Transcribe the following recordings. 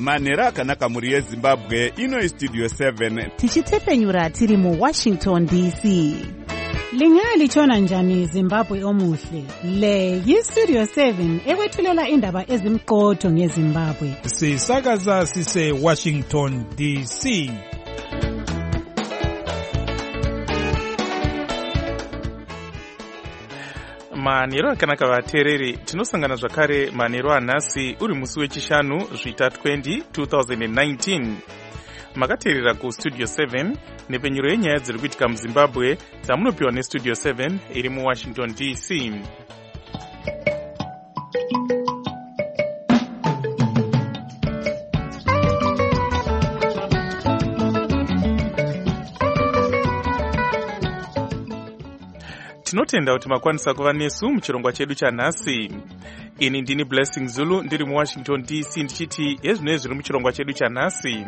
manhero akanaka muri yezimbabwe. Ino istudio 7 tichitefenyura tiri muWashington DC. Lingalitshona njani Zimbabwe omuhle? Le yiStudio 7 ekwethulela indaba ezimqotho ngeZimbabwe. Sisakaza sise Washington DC. Manhero akanaka vateereri, tinosangana zvakare manhero anhasi uri musi wechishanu zvita 2019. Makateerera kuStudio 7 nepenyuro yenyaya dziri kuitika muZimbabwe dzamunopiwa neStudio 7 iri muWashington DC. Tinotenda kuti makwanisa kuva nesu muchirongwa chedu chanhasi. Ini ndini Blessing Zulu ndiri muWashington DC ndichiti ezvinoi zviri muchirongwa chedu chanhasi.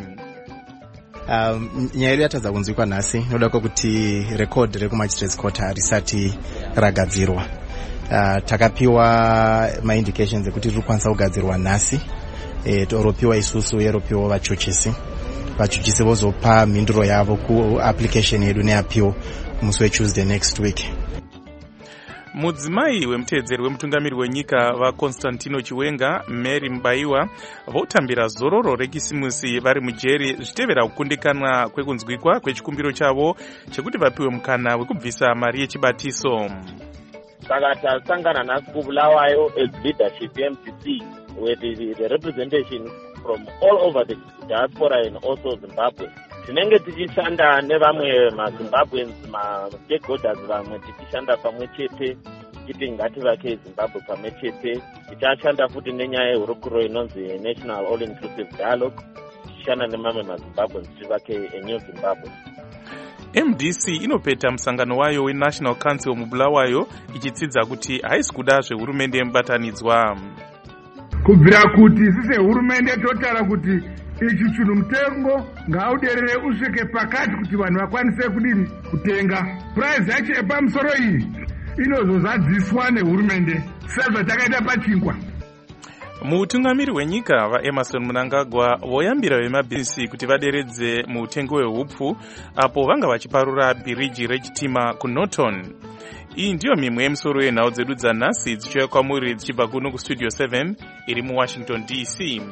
Nyaya yedu yatadza kunzwikwa nhasi inoda kuti record rekuMagistrates Court risati ragadzirwa. Takapiwa indications ekuti riri kukwanisa kugadzirwa nhasi. Toropiwa isusu yeropiwa vachochesi. Vachochesi vozopa mhinduro yavo ku-application yedu neappeal musi weTuesday next week. Mudzimai wemuteedzeri wemutungamiri wenyika vaConstantino Chiwenga, Mary Mbaiwa votambira zororo rekisimusi vari mujeri zvitevera kukundikana kwekunzwikwa kwechikumbiro chavo chekuti vapiwe mukana wekubvisa mari yechibatiso. Saka tasangana nhasi kuBulawayo as leadership MCC with the representation from all over the diaspora and also Zimbabwe. Tinenge tichishanda nevamwe maZimbabweans, ma-stakeholders vamwe tichishanda pamwe chete tichiti ngativake Zimbabwe pamwe chete. Tichashanda futi nenyaya yehurukuro inonzi National All Inclusive Dialogue, tichishanda nemamwe maZimbabweans tivake eNew Zimbabwe. MDC inopeta musangano wayo weNational Council muBulawayo ichitsidza kuti haisi kuda zvehurumende yemubatanidzwa. Kubvira kuti sise hurumende totara kuti ichi chinhu mutengo ngauderere usvike pakati kuti vanhu vakwanise kudini kutenga. Price yacho yepamusoro iyi inozozadziswa nehurumende sezvatakaita pachingwa. Mutungamiri wenyika vaEmerson Mnangagwa voyambira vemabhizinesi kuti vaderedze mutengo wehupfu apo vanga vachiparura bhiriji rechitima kuNorton. Iyi ndiyo mimwe yemusoro yenhau dzedu dzanhasi dzichiuya kwamuri dzichibva kuno kuStudio 7 iri muWashington DC.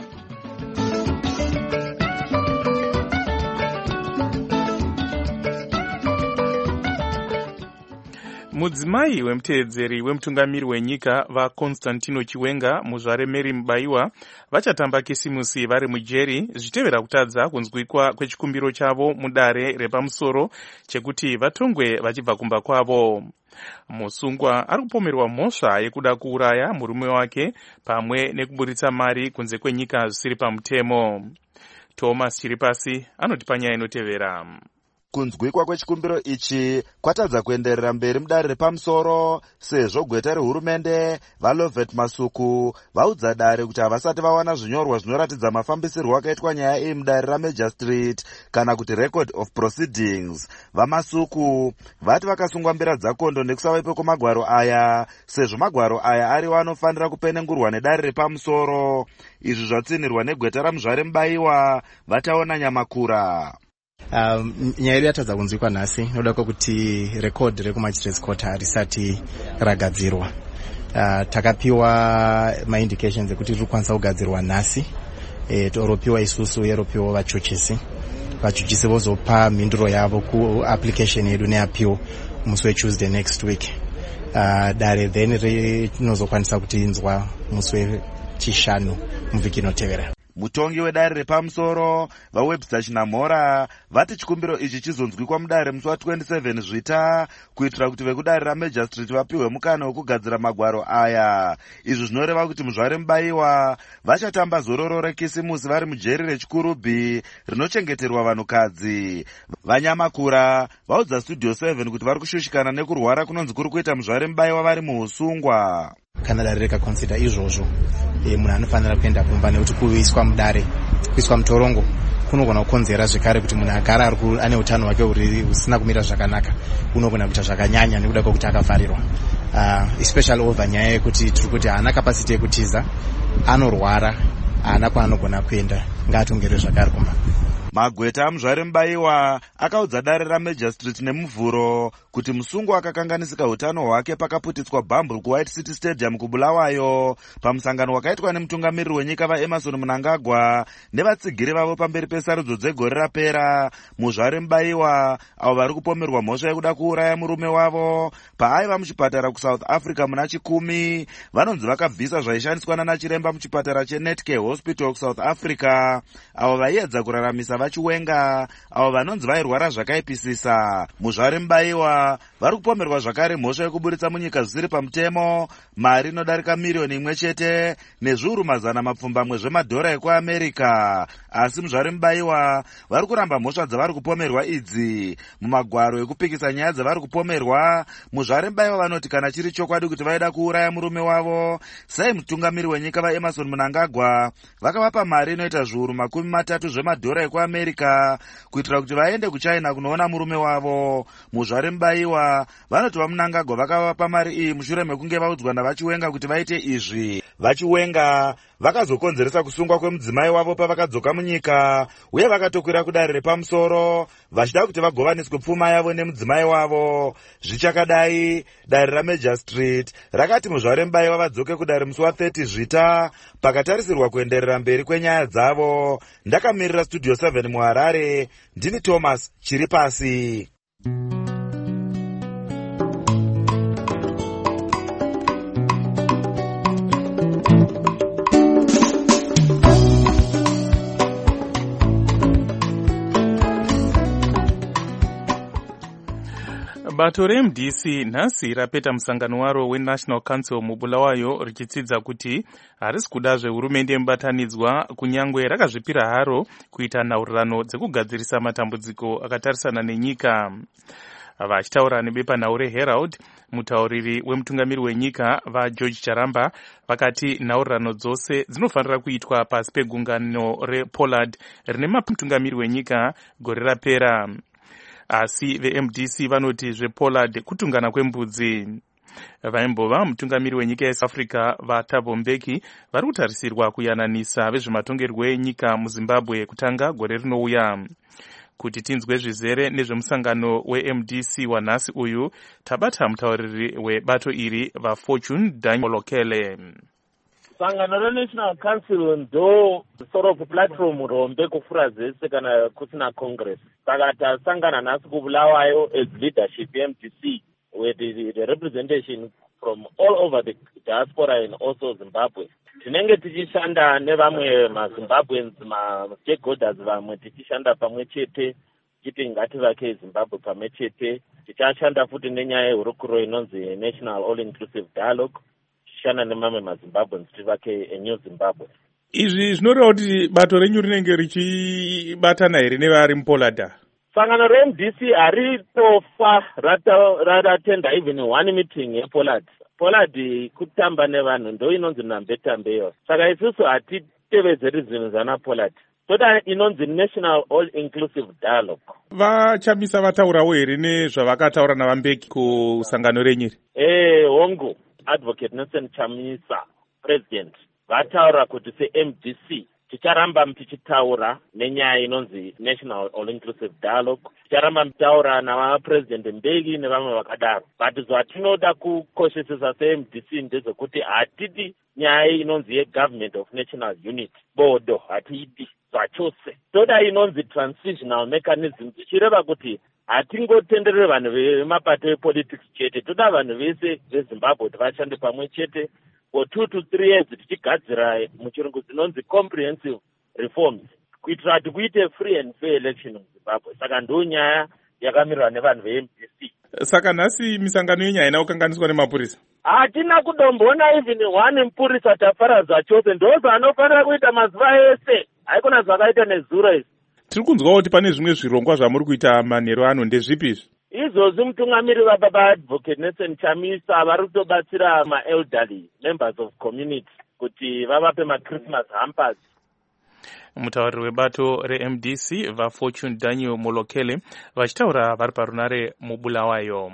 Mudzimai wemuteedzeri wemutungamiri wenyika vaConstantino Chiwenga, muzvare Mary Mbaiwa vachatamba kisimusi vari mujeri zvitevera kutadza kunzwikwa kwechikumbiro chavo mudare repamusoro chekuti vatongwe vachibva kumba kwavo. Musungwa ari kupomerwa mhosva yekuda kuuraya murume wake pamwe nekuburitsa mari kunze kwenyika zvisiri pamutemo. Thomas Chiripasi anotipa nyaya inotevera. Kunzwikwa kwechikumbiro ichi kwatadza kuenderera mberi mudare repamusoro sezvo gweta rehurumende vaLovet Masuku vaudza dare kuti havasati vawana zvinyorwa zvinoratidza mafambisirwo akaitwa nyaya iyi mudare raMajor Street kana kuti record of proceedings. VaMasuku vati vakasungwa mbira dzakondo nekusavapo kwemagwaro aya sezvo magwaro aya ariwo anofanira kupenengurwa nedare repamusoro. Izvi zvatsinirwa negweta ramuzvare Mbaiwa vataona Nyamakura. Nyaya yedu yatadza kunzwikwa nhasi inoda kuti record rekuMagistrates Court risati ragadzirwa. Takapiwa indications ekuti riri kukwanisa kugadzirwa nhasi. Toropiwa isusu yeropiwa vachochesi. Vachochesi vozopa mhinduro yavo ku-application yedu neappeal musi weTuesday next week. Dare then rinozokwanisa kutinzwa musi wechishanu muvhiki inotevera. Mutongi wedare repamusoro vaWebster Chinamhora vati chikumbiro ichi chizonzwikwa mudare musi wa27 zvita kuitira kuti vekudare raMajor Street vapiwe mukana wekugadzira magwaro aya. Izvi zvinoreva kuti muzvare Mbaiwa vachatamba zororo rekisimusi vari mujeri rechikurubhi rinochengeterwa vanhukadzi. VaNyamakura vaudza Studio 7 kuti vari kushushikana nekurwara kunonzi kuri kuita muzvare Mbaiwa vari muusungwa. Kana dare rikakonsida izvozvo munhu anofanira kuenda kumba nekuti kuiswa mudare, kuiswa mutorongo kunogona kukonzera zvekare kuti munhu agara ane utano hwake husina kumira zvakanaka, unogona kuita zvakanyanya nekuda kwekuti akavharirwa. Especially over nyaya yekuti tiri kuti haana kapasiti yekutiza, anorwara, haana kwaanogona kuenda ngaatongerwe zvakare kuma. Magweta amuzvari Mubaiwa akaudza dare raMajistrate nemuvhuro kuti musungwa akakanganisika utano hwake pakaputitswa bhambu kuWhite City Stadium kuBulawayo pamusangano wakaitwa nemutungamiriri wenyika vaEmmerson Mnangagwa nevatsigiri vavo pamberi pesarudzo dzegore rapera. Muzvari Mubaiwa avo vari kupomerwa mhosva yekuda kuuraya murume wavo paaiva muchipatara kuSouth Africa muna chikumi, vanonzi vakabvisa zvaishandiswa nanachiremba muchipatara cheNetcare Hospital kuSouth Africa, avo vaiedza kuraramisa vachiwenga avo vanonzi vairwara zvakaipisisa. Muzvari Mubaiwa vari kupomerwa zvakare mhosva yekuburitsa munyika zvisiri pamutemo mari inodarika miriyoni 1 nezviuru mazana mapfumbamwe zvemadhora ekuAmerica. Asi muzvari Mubaiwa vari kuramba mhosva dzavari kupomerwa idzi. Mumagwaro ekupikisa nyaya dzavari kupomerwa, muzvari Mubaiwa vanoti kana chiri chokwadi kuti vaida kuuraya murume wavo, sai mutungamiri wenyika vaEmmerson Mnangagwa vakavapa mari inoita zviuru 30 zvemadhora ekuAmerica kuitira kuti vaende kuChina kunoona murume wavo. Muzvari Mubaiwa vanoti vaMnangagwa vakavapa mari iyi mushure mekunge vaudzwa navachiwenga kuti vaite izvi. Vachiwenga vakazokonzeresa kusungwa kwemudzimai wavo pavakadzoka munyika, uye vakatokwira kudare repamusoro vachida kuti vagovaniswe pfuma yavo nemudzimai wavo. Zvichakadai, dare raMajistrate rakati muzvari Mubaiwa vadzoke kudare musi wa30 Zvita pakatarisirwa kuenderera mberi kwenyaya dzavo. Ndakamirira Studio 7 muHarare, ndini Thomas Chiripasi. Bato reMDC nhasi rapeta musangano waro weNational Council muBulawayo richitsidza kuti harisi kuda zvehurumende mubatanidzwa kunyangwe rakazvipira haro kuita nhaurirano dzekugadzirisa matambudziko akatarisana nenyika. Vachitaura nebepanhau reHerald, mutauriri wemutungamiri wenyika vaGeorge Charamba vakati nhaurirano dzose dzinofanira kuitwa pasi pegungano rePollard rine mutungamiri wenyika gore rapera. Asi veMDC vanoti zvePollard kutungana kwembudzi. Vaimbova mutungamiri wenyika yeSouth Africa vaThabo Mbeki vari kutarisirwa kuyananisa vezvematongerwo enyika muZimbabwe kutanga gore rinouya. Kuti tinzwe zvizere nezvemusangano weMDC wanhasi uyu, tabata mutauriri webato iri vaFortune Danyolokele. Sangano reNational Council ndo sort of platform rombe kufura zvese kana kusina Congress. Saka tasangana nhasi kuBulawayo as leadership MDC with the representation from all over the diaspora and also Zimbabwe. Tinenge tichishanda nevamwe maZimbabweans, ma-stakeholders vamwe tichishanda pamwe chete chiti ngativake Zimbabwe pamwe chete. Tichashanda futi nenyaya yehurukuro inonzi National All Inclusive Dialogue. Tichishanda nemamwe maZimbabweans tivake a new Zimbabwe. Izvi zvinoreva kuti bato renyu rinenge richibatana here nevari muPollard? Sangano reMDC haritofa ratenda even one meeting yePollard. Pollard kutamba nevanhu ndo inonzi nambetambeyo. Saka isusu hatitevedzeri zvinhu zvanaPollard. Toda inonzi National All Inclusive Dialogue. Vachamisa vataurawo here nezvavakataura navaMbeki kusangano renyiri? Hongu Advocate Nelson Chamisa, President, vataura kuti seMDC ticharamba tichitaura nenyaya inonzi National All Inclusive Dialogue. Ticharamba mitaura navaPresident Mbeki nevamwe vakadaro. But zvatinoda kukoshesesa seMDC ndezvekuti hatidi nyaya inonzi yeGovernment of National Unity, bodo hatiidi zvachose. Toda inonzi transitional mechanism, tichireva kuti hatingotenderere vanhu vemapato epolitics chete. Toda vanhu vese veZimbabwe kuti vashande pamwe chete for 2 to 3 years tichigadzira muchirungu dzinonzi comprehensive reforms kuitira kuti kuite free and fair election muZimbabwe. Saka ndo nyaya yakamirwa nevanhu veMDC. Saka nhasi misangano yenyu haina kukanganiswa nemapurisa? Hatina kudomboona even one mupurisa taparadza chose. Ndo zvanofanira kuita mazuva ese, haikona zvakaita nezuro izvi. Tiri kunzwa kuti pane zvimwe zvirongwa zvamuri kuita manheru ano, ndezvipi izvi? Izvozvi mutungamiri vababa Advocate Nelson Chamisa vari kutobatsira ma-elderly members of community kuti vavape ma-Christmas hampers. Mutauriri webato reMDC vaFortune Daniel Molokele vachitaura vari parunare muBulawayo.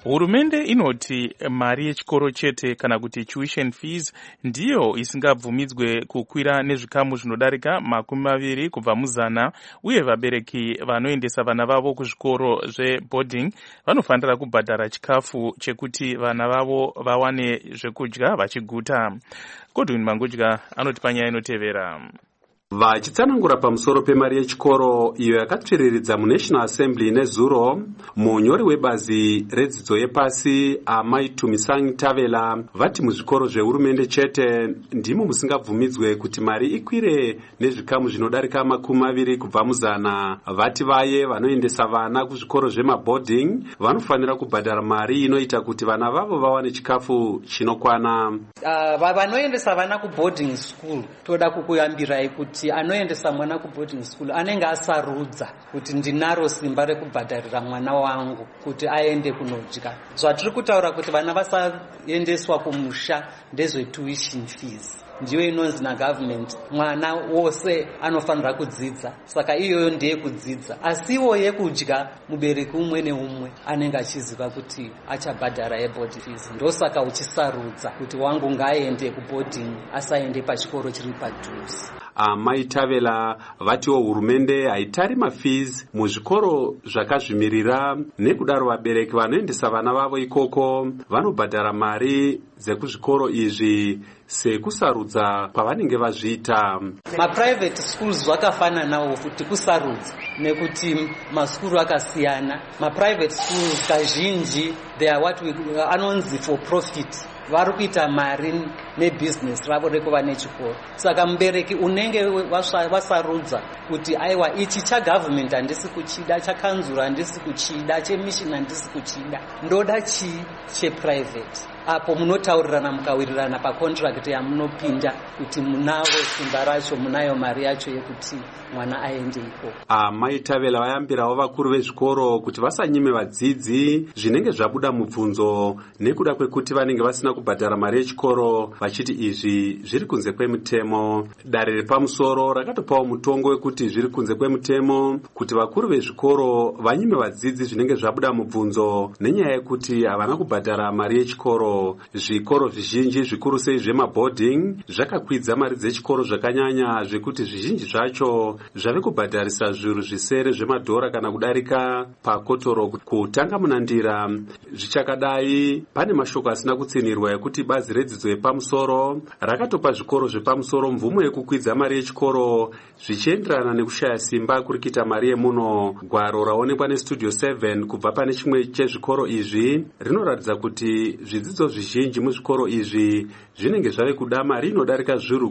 Hurumende inoti mari yechikoro chete kana kuti tuition fees ndiyo isingabvumidzwe kukwira nezvikamu zvinodarika 20 kubva muzana, uye vabereki vanoendesa vana vavo kuzvikoro zveboarding vanofanira kubhadhara chikafu chekuti vana vavo vawane zvekudya vachiguta. Godwin Mangudya anoti panyaya inotevera. Vachitsanangura pamusoro pemari yechikoro iyo yakatsviriridza muNational Assembly nezuro, munyori webazi redzidzo yepasi Amai Tumisangi Tavela vati muzvikoro zvehurumende chete ndimo musingabvumidzwe kuti mari ikwire nezvikamu zvinodarika 20 kubva muzana. Vati vaye vanoendesa vana kuzvikoro zvemaboarding vanofanira kubhadhara mari inoita kuti vana vavo vawane chikafu chinokwana. Vanoendesa vana kuboarding school toda kukuyambirai kuti anoendesa mwana kuboarding school anenge asarudza kuti ndinaro simba rekubhadharira mwana wangu kuti aende kunodya. Zvatiri kutaura kuti vana vasaendeswa kumusha ndezve tuition fees ndiyo inonzi nagovernment mwana wose anofanira kudzidza, saka iyoyo ndiye kudzidza. Asiwo yekudya mubereki umwe neumwe anenge achiziva kuti achabhadhara yeboarding fees, ndosaka uchisarudza kuti wangu ngaaende kuboarding asaende pachikoro chiri padhuze. Amai Tavela vatiwo hurumende haitari mafees muzvikoro zvakazvimirira, nekudaro vabereki vanoendesa vana vavo ikoko vanobhadhara mari dzekuzvikoro izvi sekusarudza pavanenge vazviita. Maprivate schools zvakafananawo kuti kusarudza nekuti maskuru akasiyana. Maprivate schools kazhinji they are what we anonzi for profit, vari kuita mari nebusiness ravo rekuva nechikoro. Saka mubereki unenge wasarudza kuti aiwa ichi chagovernment handisi kuchida, chakanzura handisi kuchida, chemission handisi kuchida, ndoda cheprivate, apo munotaurirana mukawirirana pacontract yamunopinda kuti munawo simba racho, munayo mari yacho yekuti mwana aende ikoko. Amai Tavela vayambirawo vakuru vezvikoro kuti vasanyime vadzidzi zvinenge zvabuda mubvunzo nekuda kwekuti vanenge vasina kubhadhara mari yechikoro, vachiti izvi zviri kunze kwemutemo. Dare repamusoro rakatopawo mutongo wekuti zviri kunze kwemutemo kuti vakuru vezvikoro vanyime vadzidzi zvinenge zvabuda mubvunzo nenyaya yekuti havana kubhadhara mari yechikoro. Zvikoro zvizhinji zvikuru sei zvemaboarding zvakakwidza mari dzechikoro zvakanyanya zvekuti zvizhinji zvacho zvave kubhadharisa zviuru zvisere zvemadhora kana kudarika pakotoro. Kutanga munandira zvichakadai, pane mashoko asina kutsinirwa ekuti bazi redzidzo yepamusoro rakatopa zvikoro zvepamusoro mvumo yekukwidza mari yechikoro zvichienderana nekushaya simba kurikita mari yemuno. Gwaro raonekwa nestudio 7 kubva pane chimwe chezvikoro izvi rinoratidza kuti zvidzidzo zvizhinji muzvikoro izvi zvinenge zvave kuda mari inodarika zviuru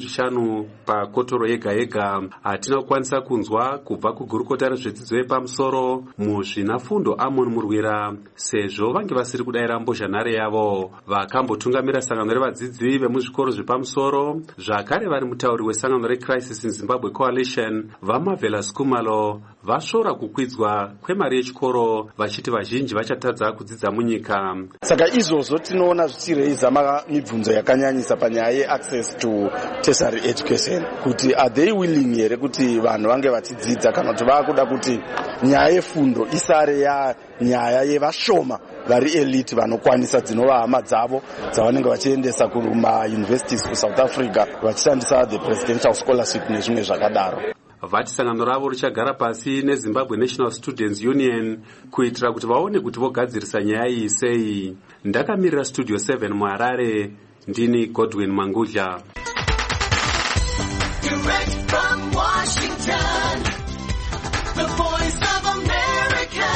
15 pakotoro yega yega. Hatina kukwanisa kunzwa kubva kugurukota rezvedzidzo yepamusoro muzvinafundo Amon Murwira, sezvo vange vasiri kudayira mbozhanhare yavo. Vakambotungamira sangano revadzidzi vemuzvikoro zvepamusoro zvakare vari mutauri wesangano reCrisis in Zimbabwe Coalition vaMavela Skumalo vasvora kukwidzwa kwemari yechikoro vachiti vazhinji vachatadza kudzidza munyika. Saka izvozvo tinoona zvichireisa mibvunzo yakanyanyisa panyaya yeaccess to tertiary education, kuti are they willing here kuti vanhu vange vachidzidza kana kuti vakuda kuti nyaya yefundo isare nyaya yevashoma vari elite vanokwanisa, dzinova hama dzavo dzavanenge vachiendesa kumauniversities kuSouth Africa vachishandisa the presidential scholarship nezvimwe zvakadaro. Vati sangano ravo richagara pasi neZimbabwe National Students Union kuitira kuti vaone kuti vogadzirisa nyaya iyi sei. Ndakamirira studio 7 muHarare, ndini Godwin Mangudya. Direct from Washington, the voice of America,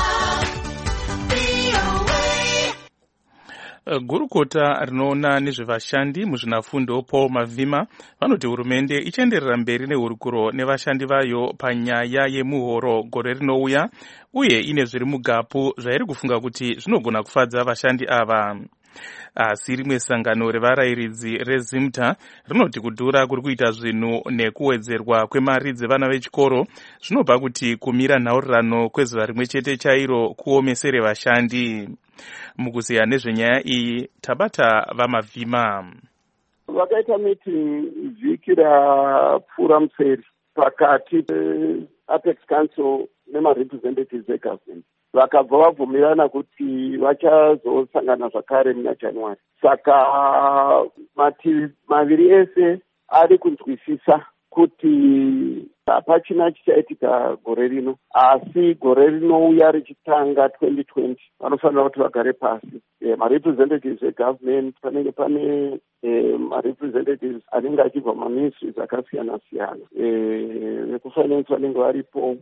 VOA. Gurukota rinoona nezvevashandi muzvinafundo Paul Mavhima vanoti hurumende ichaenderera mberi nehurukuro nevashandi vayo panyaya yemuhoro gore rinouya, uye ine zviri mugapu zvairi kufunga kuti zvinogona kufadza vashandi ava. Asi rimwe sangano revarayiridzi reZimta rinoti kudhura kuri kuita zvinhu nekuwedzerwa kwemari dzevana vechikoro zvinobva kuti kumira nhaurirano kwezuva rimwe chete chairo kuomesere vashandi. Mukuziya nezvenyaya iyi tabata vaMavhima. Vakaita meeting vhiki rapfuura museri pakati peApex Council nemarepresentatives egovernment. vakabva vabvumirana kuti vachazosangana zvakare muna January. Saka mativi maviri ese ari kunzwisisa kuti hapachina chichaitika gore rino, asi gore rinouya richitanga 2020 vanofanira kuti vagare pasi. Marepresentatives egovernment, panenge pane marepresentatives anenge achibva maministries akasiyana-siyana, vekufinance vanenge varipo,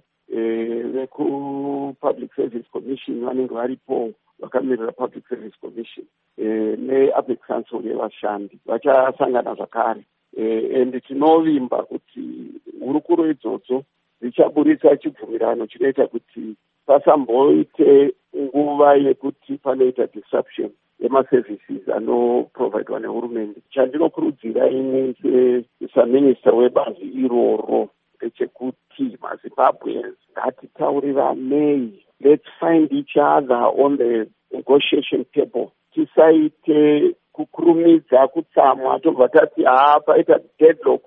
veku-public service commission vanenge varipo vakamirira public service commission, ne-apex council yevashandi vachasangana zvakare. And tinovimba kuti hurukuro idzodzo dzichaburitsa chibvumirano chinoita kuti pasamboite nguva yekuti panoita disruption yemaservices anoprovidwa nehurumende. Chandinokurudzira ini sesaminister webazi iroro ndechekuti maZimbabweans ngatitauriranei. Let's find each other on the negotiation table. Tisaite kukurumidza kutsamwa tobva tati paita deadlock.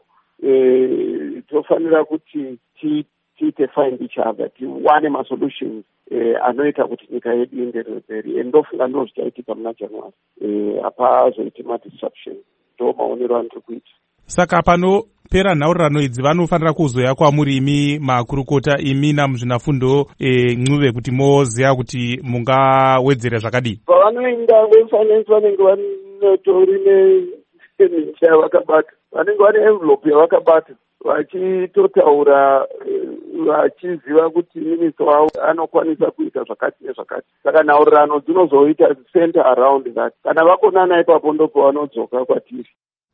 Tofanira kuti tiite find each other, tiwane masolutions anoita kuti nyika yedu ienderere mberi. Ndofunga ndo zvichaitika muna January. Hapazoite madisruption. Ndo maonero andiri kuita. Saka panopera nhaurirano idzi vanofanira kuzoya kwamuri imi makurukota, imi namuzvinafundo Ncube, kuti moziva kuti mungawedzera zvakadii. Pavanoenda vefinance vanenge vanotori nemincha yavakabata, vanenge vane envelope yavakabata vachitotaura vachiziva kuti minista wavo anokwanisa kuita zvakati nezvakati. Saka nhaurirano dzinozoita center around that. Kana vakonana ipapo ndopo vanodzoka kwatiri.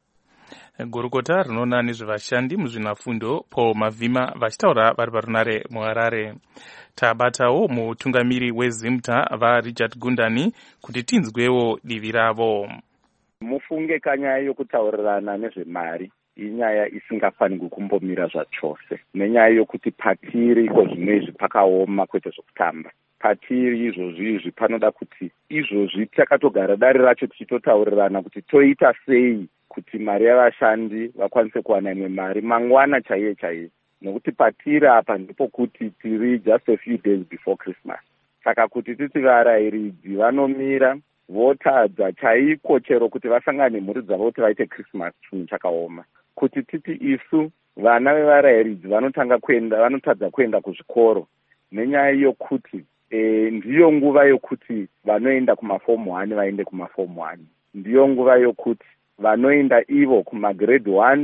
Gurukota rinoona nezvevashandi muzvinafundo Paul Mavhima vachitaura vari parunare muHarare. Tabatawo mutungamiri weZimta vaRichard Gundani kuti tinzwewo divi ravo. Mufunge kanyaya yokutaurirana nezvemari inyaya isingafanirwi kumbomira zvachose, nenyaya yokuti patiri iko zvimwezvi pakaoma kwete zvokutamba. Patiri izvozvi panoda kuti izvozvi takatogara dare racho tichitotaurirana kuti toita sei kuti mari yavashandi vakwanise kuwana imwe mari mangwana chaiye chaiye, nokuti patiri apa ndipo kuti tiri just a few days before Christmas. Saka kuti titi varayiridzi vanomira votadza chaiko chero kuti vasangane mhuri dzavo kuti vaite Christmas chinhu chakaoma. Kuti titi isu vana vevarayiridzi vanotadza kuenda kuzvikoro nenyaya yokuti ndiyo nguva yokuti vanoenda kumaform 1 vaende kumaform 1, ndiyo nguva yokuti vanoenda ivo kumagrade 1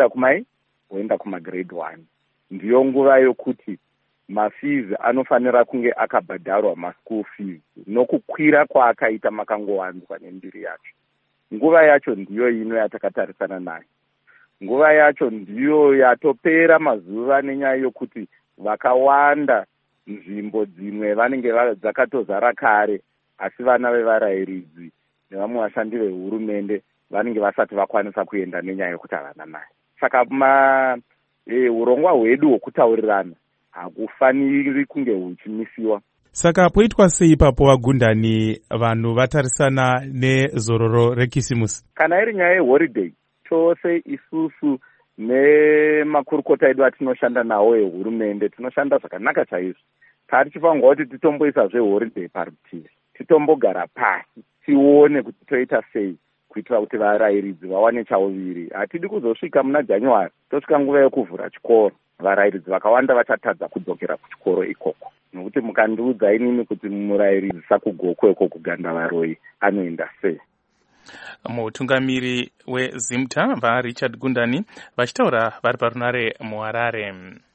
voenda kumagrade 1, ndiyo nguva yokuti mafees anofanira kunge akabhadharwa maschool fees nokukwira kwaakaita makangowanzwa nembiri yacho. Nguva yacho ndiyo ino yatakatarisana nayo. Nguva yacho ndiyo yatopera mazuva nenyaya yokuti vakawanda nzvimbo dzimwe vanenge dzakatozara kare, asi vana vevarayiridzi nevamwe vashandi vehurumende vanenge vasati vakwanisa kuenda nenyaya yokuti havana mari. Saka urongwa hwedu hwokutaurirana hakufaniri kunge huchimisiwa. Saka poitwa sei ipapo vaGundani vanhu vatarisana nezororo rekisimusi? Kana iri nyaya yeholiday, chose isusu nemakurukota edu atinoshanda nawo ehurumende tinoshanda zvakanaka chaizvo. Tichifanirwa kuti titomboisa zveholiday parutivi, titombogara pasi tione kuti toita sei kuitira kuti varayiridzi vawane chauviri. Hatidi kuzosvika muna January tosvika nguva yekuvhura chikoro varayiridzi vakawanda vachatadza kudzokera kuchikoro ikoko, nokuti mukandiudza inini kuti murayiridzi sakugokweko kuganda varoyi anoenda sei. Mutungamiri weZimta vaRichard Gundani vachitaura vari parunare muHarare.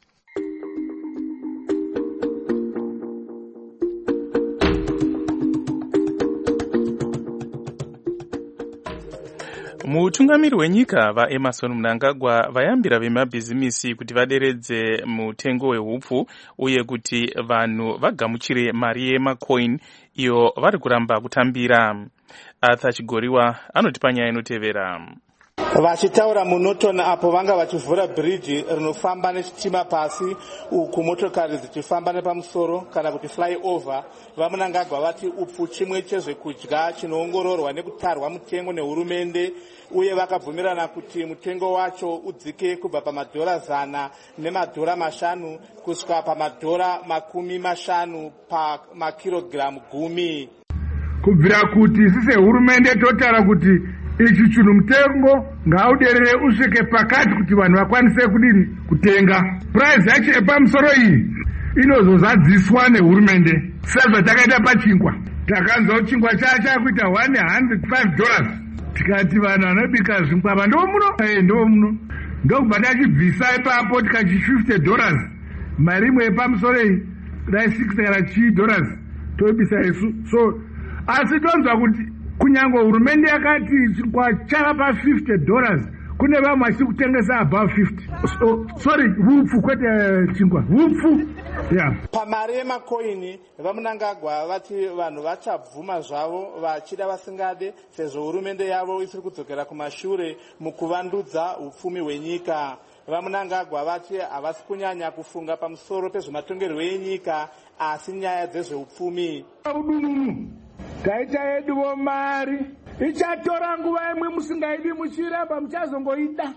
Mutungamiri wenyika vaEmerson Mnangagwa vayambira vemabhizimisi kuti vaderedze mutengo wehupfu uye kuti vanhu vagamuchire mari yemacoin iyo vari kuramba kutambira. Arthur Chigoriwa anoti panyaya inotevera. Vachitaura muNorton apo vanga vachivhura bridge rinofamba nechitima pasi uku motokari dzichifamba nepamusoro kana kuti flyover, vamunangagwa vati upfu chimwe chezvekudya chinoongororwa nekutarwa mutengo nehurumende, uye vakabvumirana kuti mutengo wacho udzike kubva pamadhora 100 nemadhora 5 kusvika pamadhora 50 pamakirogiramu 10. Kubvira kuti sise hurumende totaura kuti ichi chinhu mutengo ngauderere usvike pakati kuti vanhu vakwanise kudini kutenga. Price yacho yepamusoro iyi inozozadziswa nehurumende. Sezvo takaita pachingwa, takanzwa kuti chingwa chakuita $105. Tikati vanhu vanobika zvingwa ndomuno ndokubva tachibvisa ipapo tikati $50 mari imwe yepamusoro iyi dai $60 kana $10 toibisa isu. So asi tonzwa kuti kunyange hurumende yakati chingwa chava pa$50 kune vamwe vachiri kutengesa above 50. Sorry, vupfu kwete chingwa, vupfu. Yeah. Pamari yemakoini vamunangagwa vati vanhu vachabvuma zvavo vachida vasingade, sezvo hurumende yavo isiri kudzokera kumashure mukuvandudza upfumi hwenyika. Vamunangagwa vati havasi kunyanya kufunga pamusoro pezvematongerwo enyika asi nyaya dzezveupfumi. Taita yeduwo mari ichatora nguva imwe musingaidi muchiramba muchazongoida,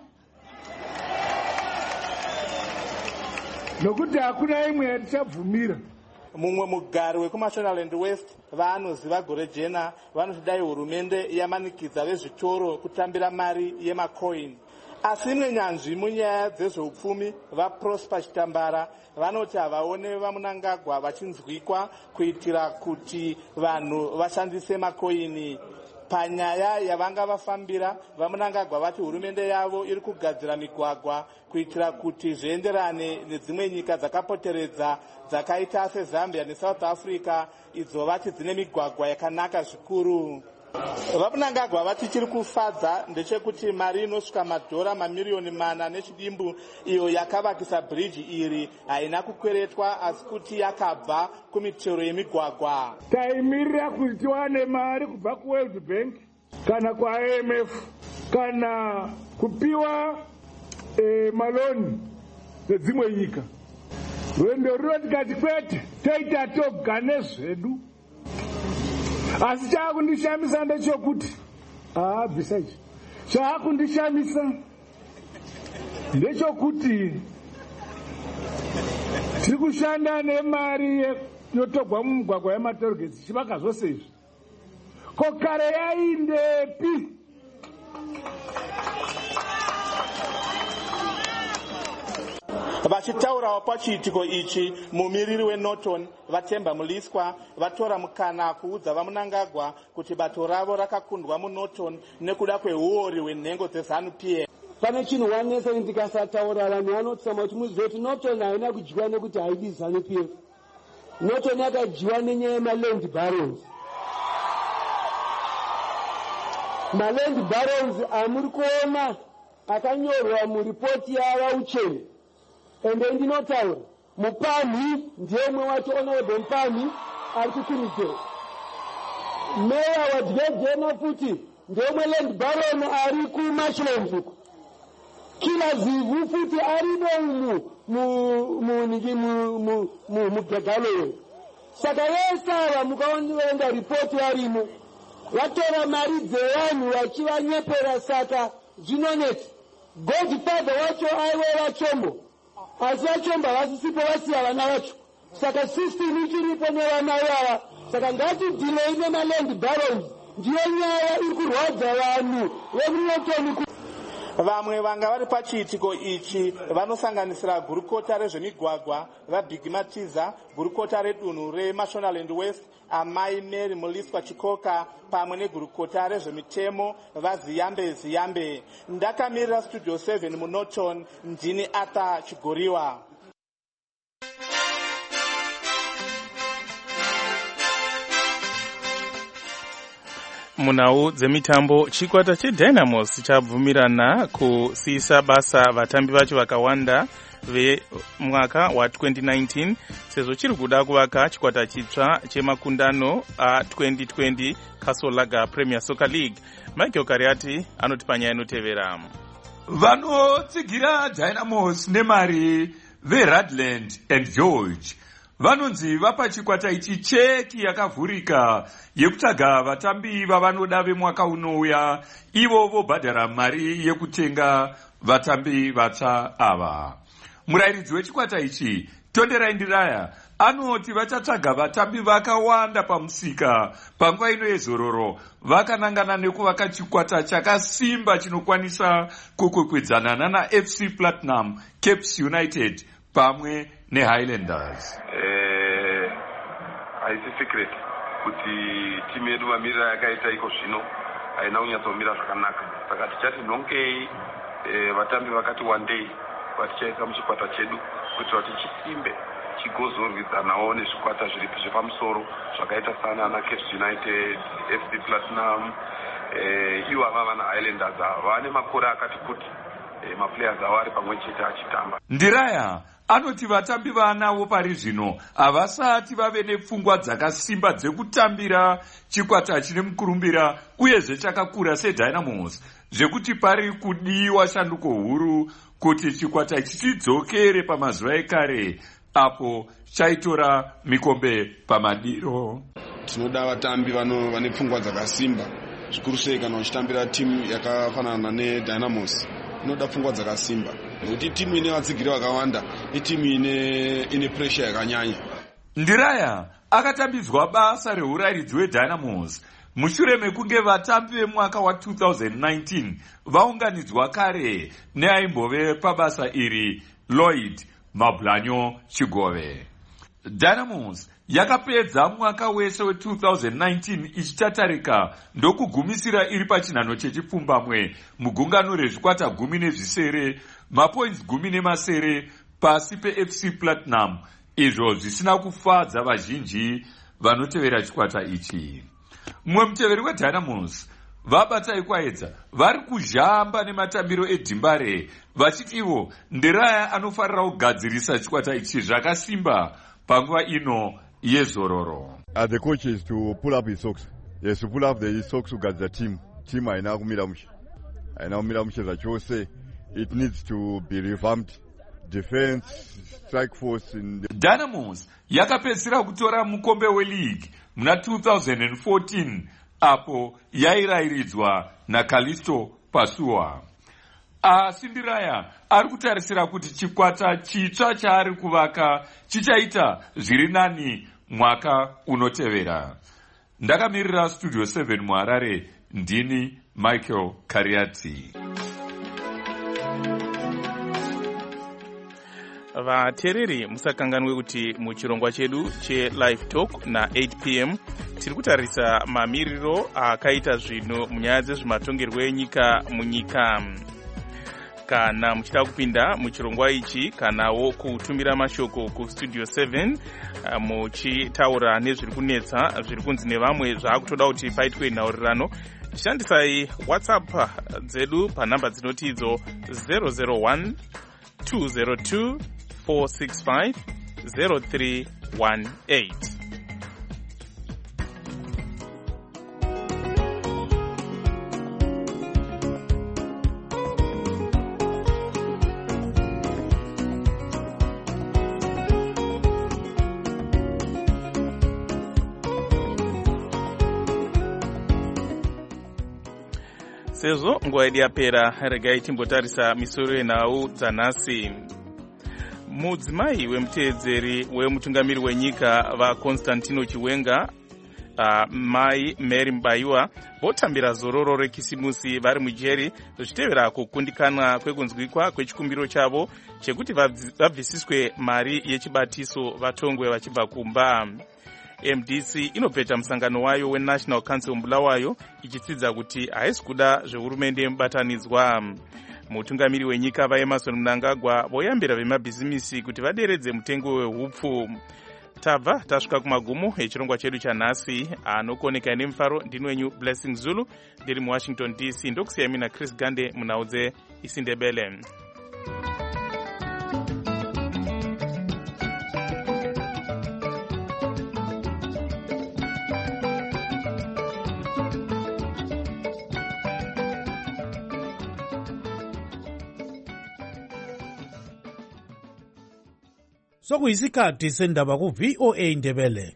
nokuti hakuna imwe yatichabvumira. Mumwe mugari wekuMashonaland West vaanoziva gore jena vanoti dai hurumende yamanikidza vezvitoro kutambira mari yemacoin. Asi imwe nyanzvi munyaya dzezveupfumi vaProsper Chitambara vanoti havaone vamunangagwa vachinzwikwa kuitira kuti vanhu vashandise makoini. Panyaya yavanga vafambira, vamunangagwa vati hurumende yavo iri kugadzira migwagwa kuitira kuti zvienderane nedzimwe nyika dzakapoteredza dzakaita seZambia neSouth Africa, idzo vati dzine migwagwa yakanaka zvikuru. Vamunangagwa vati chiri kufadza ndechekuti mari inosvika madhora mamiliyoni 4 nechidimbu iyo yakavakisa bridge iri haina kukweretwa asi kuti yakabva kumitero yemigwagwa. Taimirira kuti tiwane mari kubva kuWorld Bank kana kuIMF kana kupiwa maloni nedzimwe nyika. Rwendo ruro tikati kwete toita toga nezvedu. Asi chaakundishamisa ndechokuti bvisa chaakundishamisa ndechokuti tiri kushanda nemari yotogwa mumugwagwa yematorogeti chivaka zvose izvi. Ko kare yaindepi? Vachitaurawo pachiitiko ichi, mumiriri weNorton Vatemba Muliswa vatora mukana kuudza vamunangagwa kuti bato ravo rakakundwa muNorton nekuda kweuori hwenhengo dzeZANU-PF. Pane chinhu wanesa ndikasataura vanhu vanotsama kuti muzive kuti Norton haina kudyiwa nekuti haidi ZANU-PF. Norton yakadyiwa nenyaya yemaland barons. Maland barons amuri kuona akanyorwa muripoti yavaucheni. Ende ndinotaura Mupani ndiye umwe wacho, Honorable Mupani ari kukurudzira. Meya waDvegena futi ndiye umwe land baron ari kuMashlands uko. Kila Zivu futi aripo mugagalo. Saka vese ava mukaonera ripoti arimo vatora mari dzevanhu vachivanyepera. Saka zvinoneti godfather wacho aiwe vachombo, asi vachombo havasisipo vasiya vana vacho. Saka system ichiripo nevana vava. Saka ngatidhilei nemaland barons, ndiyo nyaya iri kurwadza vanhu vemuNorton. Vamwe vanga vari pachiitiko ichi vanosanganisira gurukota rezvemigwagwa vaBig Matiza, gurukota redunhu reMashonaland West Amai Mary Muliswa Chikoka, pamwe negurukota rezvemitemo vaZiyambe. Ndakamirira Studio 7 muNorton, ndini Arthur Chigoriwa. Munhau dzemitambo, chikwata cheDynamos chabvumirana kusiyisa basa vatambi vacho vakawanda vemwaka wa 2019 sezvo chiri kuda kuvaka chikwata chitsva chemakundano a2020 Castle Lager Premier Soccer League. Michael Kariati anoti panyaya inotevera. Vanotsigira Dynamos nemari veRadland and George vanonzi vapa chikwata ichi cheki yakavhurika yekutsvaga vatambi vavanoda vemwaka unouya, ivo vobhadhara mari yekutenga vatambi vatsva ava. Murayiridzi wechikwata ichi Tonderai Ndiraya anoti vachatsvaga vatambi vakawanda pamusika panguva ino yezororo, vakanangana nekuvaka chikwata chakasimba chinokwanisa kukwikwidzaana nana FC Platinum, Cape United pamwe neHighlanders. Haisi secret kuti timu yedu mamiriro yakaita iko zvino haina kunyatsomira zvakanaka, saka tichati nhongei vatambi vakati wandei vatichaisa muchikwata chedu kuitira kuti chisimbe chigozorwidzanawo nezvikwata zviripo zvepamusoro zvakaita sana ana Cape United, FC Platinum, ivo ava vana Highlanders vane makore akati kuti maplayers avo ari pamwe chete achitamba. Ndiraya anoti vatambi vanavo pari zvino havasati vave nepfungwa dzakasimba dzekutambira chikwata chine mukurumbira uyezve chakakura seDynamos, zvekuti pari kudiwa shanduko huru kuti chikwata ichi chidzokere pamazuva ekare apo chaitora mikombe pamadiro. Tinoda vatambi vane pfungwa dzakasimba, zvikuru sei kana uchitambira timu yakafanana neDynamos. Inoda pfungwa dzakasimba nekuti timu ine vatsigiri vakawanda, itimu ine pressure yakanyanya. Ndiraya akatambidzwa basa reurayiridzi weDynamos mushure mekunge vatambi vemwaka wa 2019 vaunganidzwa kare neaimbove pabasa iri Lloyd Mablanyo Chigove. Dynamos yakapedza mwaka wese we2019 ichitatarika ndokugumisira iri pachinhano chechipfumbamwe mugungano rezvikwata 10 mapoints 10 pasi peFC Platinum, izvo zvisina kufadza vazhinji vanotevera chikwata ichi. Mumwe muteveri weDynamos vabatai kwaedza vari kuzhamba nematambiro edhimbare vachiti ivo Ndiraya anofarira kugadzirisa chikwata ichi zvakasimba panguva ino yezororo. The coach is to pull up his socks. Yes, to pull up the socks to get the team. Team haina kumira mushe zvachose. It needs to be revamped. Defense, strike force in the... Dynamos yakapedzisira kutora mukombe weleague muna 2014 apo yairayiridzwa naKalisto Pasua. Asi Ndiraya ari kutarisira kuti chikwata chitsva chaari kuvaka chichaita zviri nani mwaka unotevera. Ndakamirira Studio 7 muHarare, ndini Michael Kariati. Vateereri musakanganwe kuti muchirongwa chedu cheLive Talk na 8 p.m. tiri kutarisa mamiriro akaita zvino munyaya dzezvematongerwo enyika munyika. Kana muchida kupinda muchirongwa ichi kanawo kutumira mashoko kuStudio 7 muchitaura nezviri kunetsa zviri kunzi nevamwe zvaakutoda kuti paitwe nhaurirano, shandisai WhatsApp dzedu panhamba dzinoti idzo 001 202 465 0318. Sezvo nguva yedu yapera, regai timbotarisa misoro yenhau dzanhasi. Mudzimai wemuteedzeri wemutungamiri wenyika vaConstantino Chiwenga, Mai Mary Mbaiwa, votambira zororo rekisimusi vari mujeri zvichitevera kukundikana kwekunzwikwa kwechikumbiro chavo chekuti vabvisiswe mari yechibatiso vatongwe vachibva kumba. MDC inopeta musangano wayo weNational Council Mbulawayo ichitsidza kuti haisi kuda zvehurumende mubatanidzwa. Mutungamiri wenyika vaEmmerson Mnangagwa voyambira vemabhizimisi kuti vaderedze mutengo wehupfu. Tabva tasvika kumagumo echirongwa chedu chanhasi. Anokoneka nemufaro ndini wenyu Blessing Zulu, ndiri muWashington DC. Ndokusiyai mina Chris Gande munhau dzeIsindebele. sokuyisikhathi sendaba ku-VOA Indebele.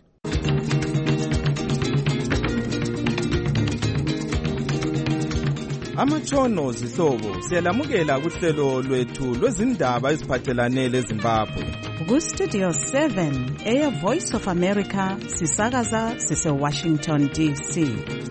Amatshono zihlobo siyalamukela kuhlelo lwethu lwezindaba eziphathelane leZimbabwe. Ku-Studio 7 Air Voice of America sisakaza sise-Washington DC.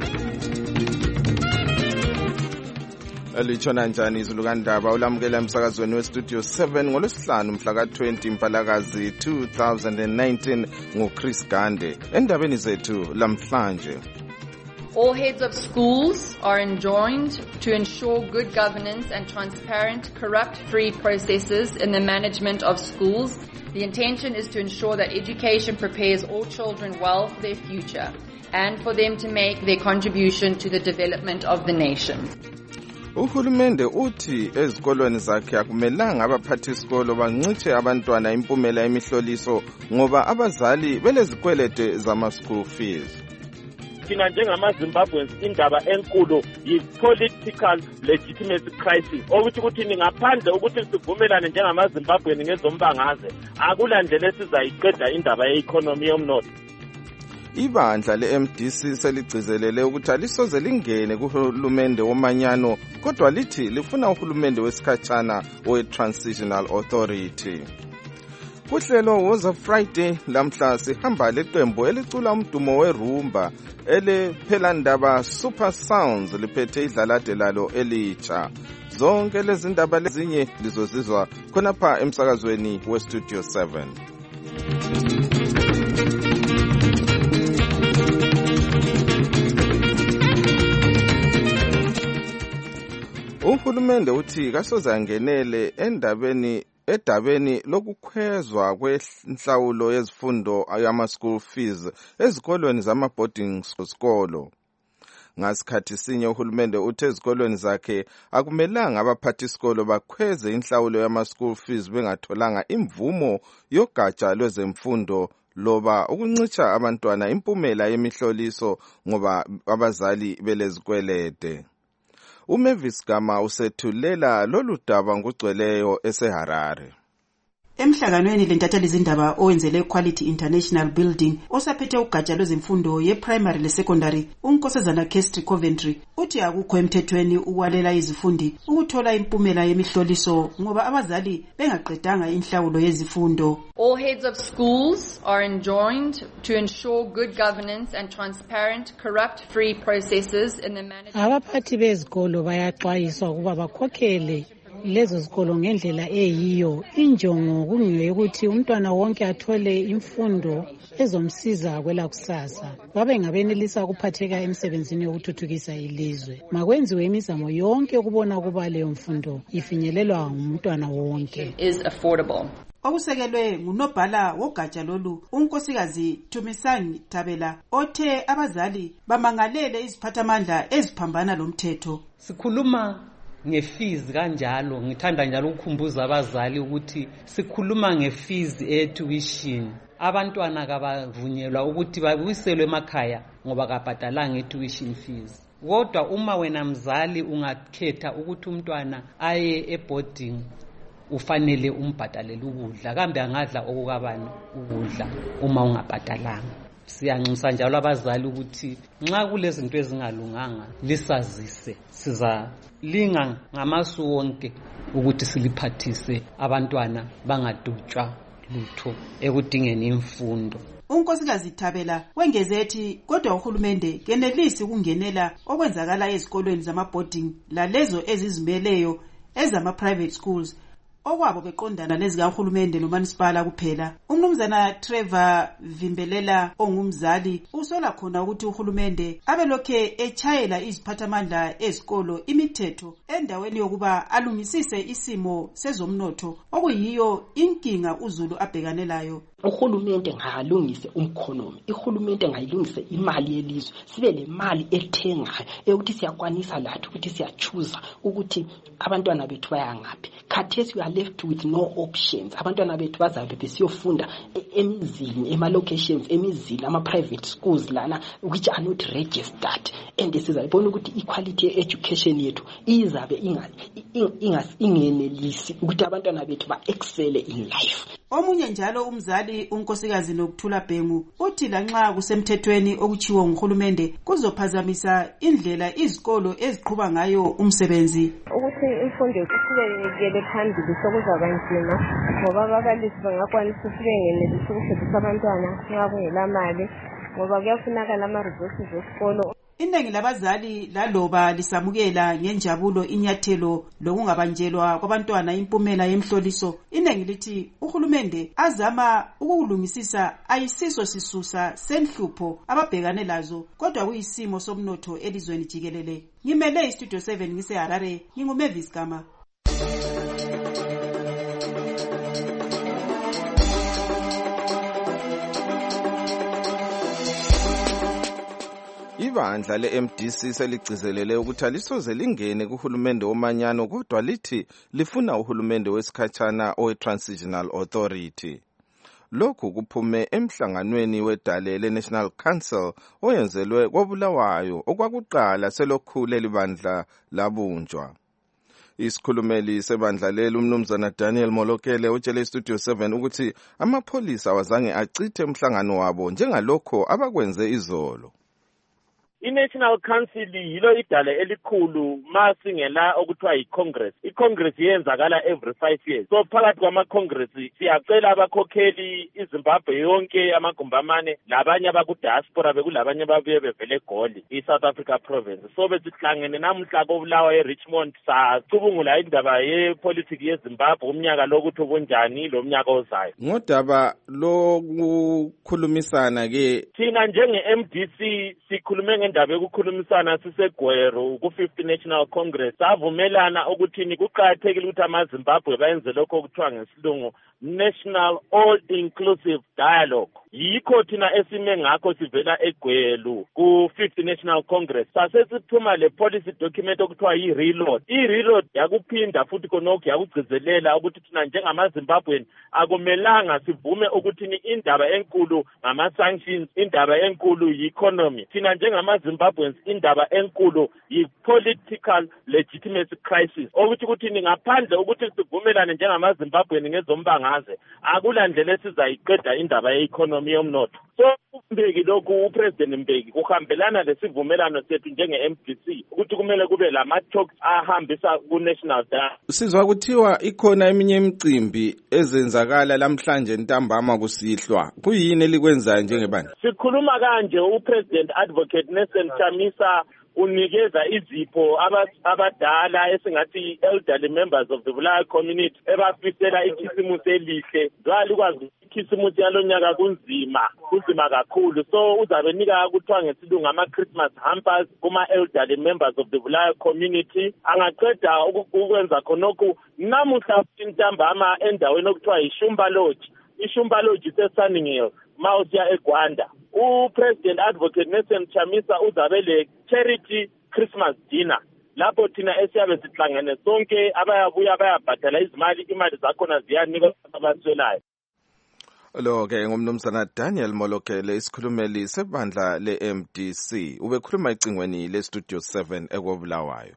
Litshona njani izulu kandaba ulamukela emsakazweni we-Studio 7 ngolwesihlanu mhla ka-20 Mpalakazi 2019 nguChris Gande. Endabeni zethu lamhlanje. All heads of schools are enjoined to ensure good governance and transparent, corrupt-free processes in the management of schools. The intention is to ensure that education prepares all children well for their future and for them to make their contribution to the development of the nation. Uhulumende uthi ezikolweni zakhe akumelanga abaphathisikolo bancitshe abantwana impumela emihloliso ngoba abazali belezikwelede zama-school fees. Thina njengama-Zimbabweans indaba enkulu yi-political legitimacy crisis ukuthi ngaphandle ukuthi sivumelane njengama-Zimbabwean ngezombangazwe akulandlela esizayiqeda indaba ye-economy yomnotho. Ibandla le-MDC seligcizelele ukuthi alisoze lingene kuhulumende womanyano kodwa lithi lifuna uhulumende wesikhatshana we-Transitional Authority. Kuhlelo Woza Friday lamhla sihamba leqembu elicula umdumo werumba elephelandaba Super Sounds liphethe idlalade lalo elitsha. Zonke lezi ndaba lezinye lizozizwa khonapha emsakazweni we-Studio 7. Uhulumende uthi kasoze angenele edabeni lokukhwezwa kwenhlawulo yezifundo yama-school fees ezikolweni zama-boarding school. Ngasikhathi sinye uhulumende uthe ezikolweni zakhe akumelanga abaphathisikolo bakhweze inhlawulo yama-school fees bengatholanga imvumo yogatsha lwezemfundo loba ukuncitsha abantwana impumela yemihloliso ngoba abazali belezikwelede. uMavis Gama usethulela lolu daba ngugcweleyo eseHarare. Emhlanganweni lentatheli izindaba owenzele Equality International Building osaphethe ugatsha lwezemfundo ye-primary le-secondary uNkosazana Kestri Coventry uthi akukho emthethweni ukwalela izifundi ukuthola impumela yemihloliso ngoba abazali bengaqedanga inhlawulo yezifundo. All heads of schools are enjoined to ensure good governance and transparent, corrupt-free processes in the management. Abaphathi bezikolo bayaxwayiswa ukuba bakhokhele lezo zikolo ngendlela eyiyo. Injongo kungeyokuthi umntwana wonke athole imfundo ezomsiza kwela kusasa. Babe ngabenelisa ukuphatheka emsebenzini yokuthuthukisa ilizwe. Makwenziwe imizamo yonke ukubona ukuba leyo mfundo ifinyelelwa ngumntwana wonke. Is affordable. Okusekelwe ngunobhala wogatsha lolu unkosikazi Thumisani Tabela othe abazali bamangalele iziphathamandla eziphambana lomthetho. Sikhuluma nge-fees kanjalo ngithanda njalo ukukhumbuza abazali ukuthi sikhuluma nge-fees e-tuition. Abantwana kabavunyelwa ukuthi babuyiselwe emakhaya ngoba kabhadalanga i-tuition fees. Kodwa uma wena mzali ungakhetha ukuthi umntwana aye e-boarding ufanele umbhadalele ukudla kambe angadla okukabani ukudla uma ungabhadalanga. Siyanxusa njalo abazali ukuthi nxa kulezinto ezingalunganga lisazise, sizalinga ngamasu wonke ukuthi siliphathise abantwana bangadutshwa lutho ekudingeni imfundo. Unkosikazi Tabela wengeze ethi kodwa uhulumende kenelisi ukungenela okwenzakala ezikolweni zama-boarding lalezo ezizimeleyo ezama-private schools okwabo beqondana nezikahulumende nomanisipala kuphela. Umnumzana Trevor Vimbelela ongumzali usola khona ukuthi uhulumende abelokhe echayela iziphathamandla ezikolo imithetho endaweni yokuba alungisise isimo sezomnotho okuyiyo inkinga uZulu abhekanelayo. Uhulumende ngalungise umkhonomi, ihulumende ngayilungise imali yelizwe, sibe le mali ethengayo ukuthi siyakwanisa lathi ukuthi siyachuza ukuthi abantwana bethu bayangaphi. Khathesi we are left with no options. Abantwana bethu bazabe besiyofunda emizini, ema-locations, emizini, ama-private schools lana which are not registered. And sizayibona ukuthi equality education yethu izabe ingenelisi ukuthi abantwana bethu ba-excel in life. Omunye njalo umzali unkosikazi Nokuthula Bhengu uthi lanxa kusemthethweni okuchiwo nguhulumende kuzophazamisa indlela izikolo eziqhuba ngayo umsebenzi. Ukuthi imfundo iqhubekele phambili sokuzaba nzima ngoba ababalisi bangakwanisa ukuthi bengenelisi ukufundisa abantwana nxa kungela mali ngoba kuyafunakala ama-resources esikolo. Iningi labazali laloba lisamukela ngenjabulo inyathelo lokungabanjelwa kwabantwana impumela yemhloliso, iningi lithi uhulumende azama ukulungisisa ayisiso sisusa senhlupho ababhekane lazo kodwa kuyisimo somnotho elizweni jikelele. Ngimele iStudio 7 ngiseHarare, nginguMavis Gama. Ibandla le-MDC seligcizelele ukuthi alisoze lingene kuhulumende womanyano kodwa lithi lifuna uhulumende wesikhatshana owe-Transitional Authority. Lokhu kuphume emhlanganweni wedale le-National Council oyenzelwe koBulawayo okwakuqala selokhu leli bandla labunjwa. Isikhulumeli sebandla leli umnumzana Daniel Molokele utshele iStudio 7 ukuthi amapholisa awazange achithe umhlangano wabo njengalokho abakwenze izolo. I-National Council yilo idale elikhulu masingela okuthiwa yi-Congress. I-Congress yenzakala every 5 years. So phakathi kwama-Congress siyacela abakhokheli iZimbabwe yonke amagumbi amane labanye abakudiaspora bekulabanye ababuye bevele eGoli i-South Africa province. So besihlangene namuhla koBulawayo eRichmond sacubungula indaba yepolitiki yeZimbabwe umnyaka lokuthi ubunjani lo mnyaka ozayo. Ngodaba lokukhulumisana ke thina njenge-MDC sikhulume ngendaba yokukhulumisana siseGweru ku-50 National Congress savumelana ukuthini kuqakathekile ukuthi amaZimbabwe bayenze lokho okuthiwa ngesilungu National All-Inclusive Dialogue. Yikho thina esime ngakho sivela eGweru ku-50 National Congress sasesiphuma le policy document okuthiwa yi-reload. I-reload yakuphinda futhi konokho yakugcizelela ukuthi thina njengamaZimbabweni akumelanga sivume ukuthini indaba enkulu ngama-sanctions, indaba enkulu yi-economy. Thina njengamaZimbabweans indaba enkulu yi-political legitimacy crisis. Ukuthi kuthini ngaphandle ukuthi sivumelane njengamaZimbabweni ngezombangaze akula ndlela esizayiqeda indaba ye-economy yomnotho. So Mbeki lokhu uPresident Mbeki kuhambelana lesivumelano sethu njenge-MDC ukuthi kumele kube lama-talks ahambisa ku-national dialogue. Sizwa kuthiwa ikhona eminye imicimbi ezenzakala lamhlanje ntambama kusihlwa. Kuyini elikwenzayo njengebandla? Sikhuluma kanje uPresident Advocate Nelson Chamisa unikeza izipho abadala esingathi elderly members of the Bulawayo community ebafisela ikhisimusi elihle. Zwali kwazi ikhisimusi yalonyaka kunzima kakhulu. So uzabe nika kuthiwa ngesilungu ama-Christmas hampers kuma-elderly members of the Bulawayo community. Angaqeda ukwenza khonokhu namuhla intambama endaweni okuthiwa yiShumba Lodge. iShumba Lodge iseSunning Hill mawusiya eGwanda. uPresident Advocate Nelson Chamisa uzabe le charity Christmas dinner lapho thina esiyabe sihlangene sonke abayabuya bayabhadala imali zakhona ziyanikwa abaswelayo. Lo ke ngumnumzana Daniel Molokele isikhulumeli sebandla le-MDC ubekhuluma icingweni leStudio 7 ekobulawayo.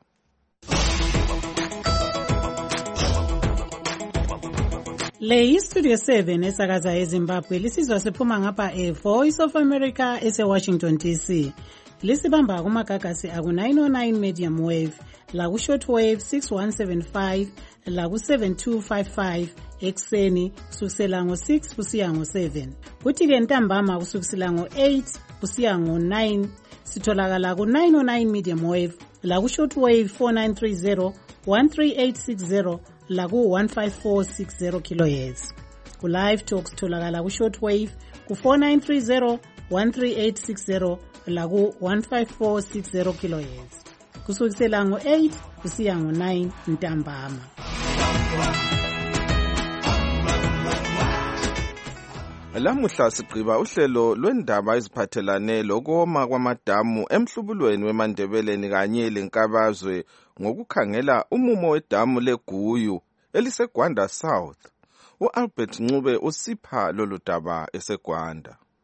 Le iStudio 7 esakaza eZimbabwe lisizwa siphuma ngapha eVoice of America eseWashington DC. Lisibamba kumagagasi aku-909 medium wave, laku-shortwave 6175, laku-7255 ekseni kusukisela ngo-6 kusiya ngo-7. Kuthi-ke ntambama kusukisela ngo-8 kusiya ngo-9 sitholakala ku-909 medium wave, laku-shortwave 4930, 13860, laku-15460 kHz. Ku-live talk sitholakala ku-shortwave ku-4930, 13860, laku-15460 kHz. Kusukisela ngo-8 kusiya ngo-9 ntambama. Lamuhla sigqiba uhlelo lwendaba eziphathelane lokoma kwamadamu emhlubulweni weMandebeleni kanye lenkabazwe ngokukhangela umumo wedamu leGuyu eliseGwanda South. uAlbert Ncube usipha lolu daba eseGwanda.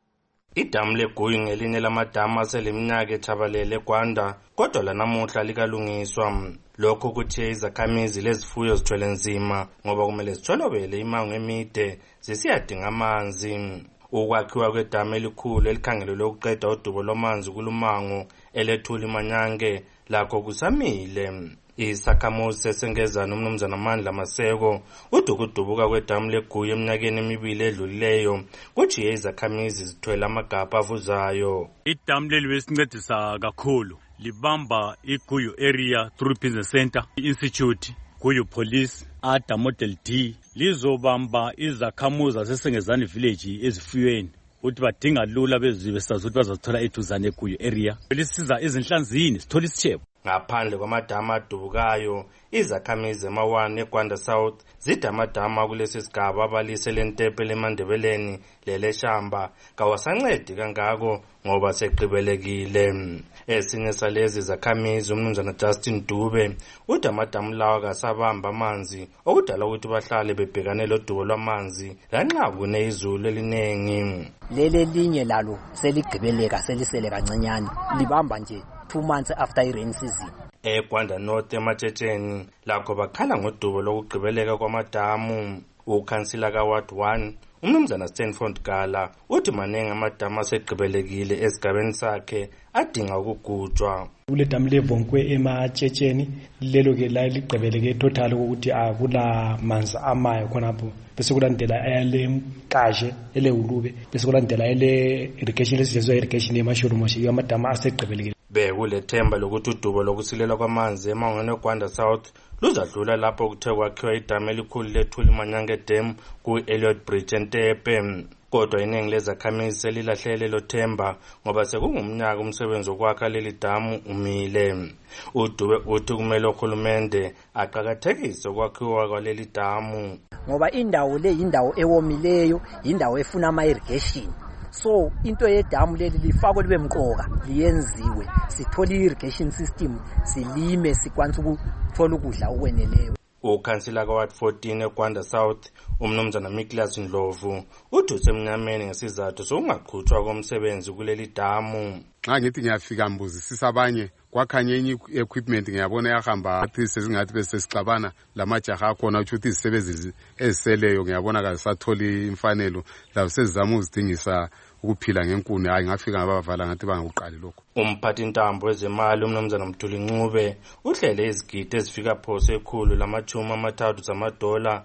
Idamu leGuyu ngelinye lamadamu aseleminyaka ethabalele eGwanda, kodwa lanamuhla likalungiswa. Lokho kuthiye izakhamizi lezifuyo zithwele nzima ngoba kumele zitholobele imango emide zisiyadinga amanzi. Ukwakhiwa kwedamu elikhulu elikhangelelwe ukuqeda udubo lwamanzi kulumango elethula imanyange lakho kusamile. Isakhamuzi sesengezana umnumzana Mandla Maseko udukudubuka kwedamu leGuyu eminyakeni emibili edlulileyo kujiye izakhamizi zithwele amagabha avuzayo. Idamu leli besincedisa kakhulu, libamba iGuyu area through business center, institute, Guyu police, Ada model D, lizobamba izakhamuzi zasesengezani village ezifuyweni uthi badinga lula besazi ukuthi bazathola eduzane eGuyu area. Lisiza izinhlanzini sithola isitshebo. Ngaphandle kwamadamu adubukayo, izakhamizi ema-1 eGwanda South zidamadamu kulesi sigaba abalise lentepe lemandebeleni leleshamba kawasancedi kangako ngoba seqibelekile. Esinye salezi zakhamizi umnumzana Justin Dube uthi amadamu lawa kasabamba amanzi okudala ukuthi bahlale bebhekane lodubo lwamanzi lanxa kune izulu elinengi. Lele linye lalo seligqibeleka selisele kancinyane, libamba nje 2 months after i-rain season. EGwanda North ematshetsheni lakho bakhala ngodubo lokugqibeleka kwamadamu. Ukhansila kaWard 1 umnumzana Stanford Gala uthi manengi amadamu asegqibelekile esigabeni sakhe adinga ukugujwa. Kule damu leVonkwe ematshetsheni lelo ke la ligqibeleke total ukuthi akula manzi amayo khonapho, bese kulandela ayalemkashe elehulube, bese kulandela ele irrigation lesizwe irrigation emashurumoshi amadamu asegqibelekile. Bekule themba lokuthi udubo lokusilela kwamanzi emangweni eGwanda South luzadlula lapho kuthe kwakhiwa idamu elikhulu lethula imanyange dam ku-Elliot Bridge eNtepe. Kodwa iningi lezakhamizi selilahlele lo themba ngoba sekungumnyaka umsebenzi wokwakha leli damu umile. Udube uthi kumele uhulumende aqakathekise ukwakhiwa kwaleli damu ngoba indawo le yindawo ewomileyo, indawo efuna ama-irrigation. So into yedamu leli lifakwe libe mqoka, liyenziwe, sithole i-irrigation system, silime sikwanisa ukuthola ukudla okweneleyo. Ukhansila kaWard 14 eGwanda South umnumzana Miklas Ndlovu uthi usemnyameni ngesizathu sokungaqhutshwa komsebenzi kuleli damu. Xa ngithi ngiyafika mbuzisisa abanye kwakhanye enye equipment ngiyabona yahamba athi sezingathi bese sixabana lamajaha akhona ukuthi izisebenzi eziseleyo ngiyabona kazisatholi imfanelo la sezizama uzidingisa ukuphila ngenkuni. Hayi ngafika ngabavala ngathi bangakuqali lokho. Umphathi intambo wezemali umnumzana Mthuli Ncube uhlele izigidi ezifika phose ekhulu lama-30 zamadola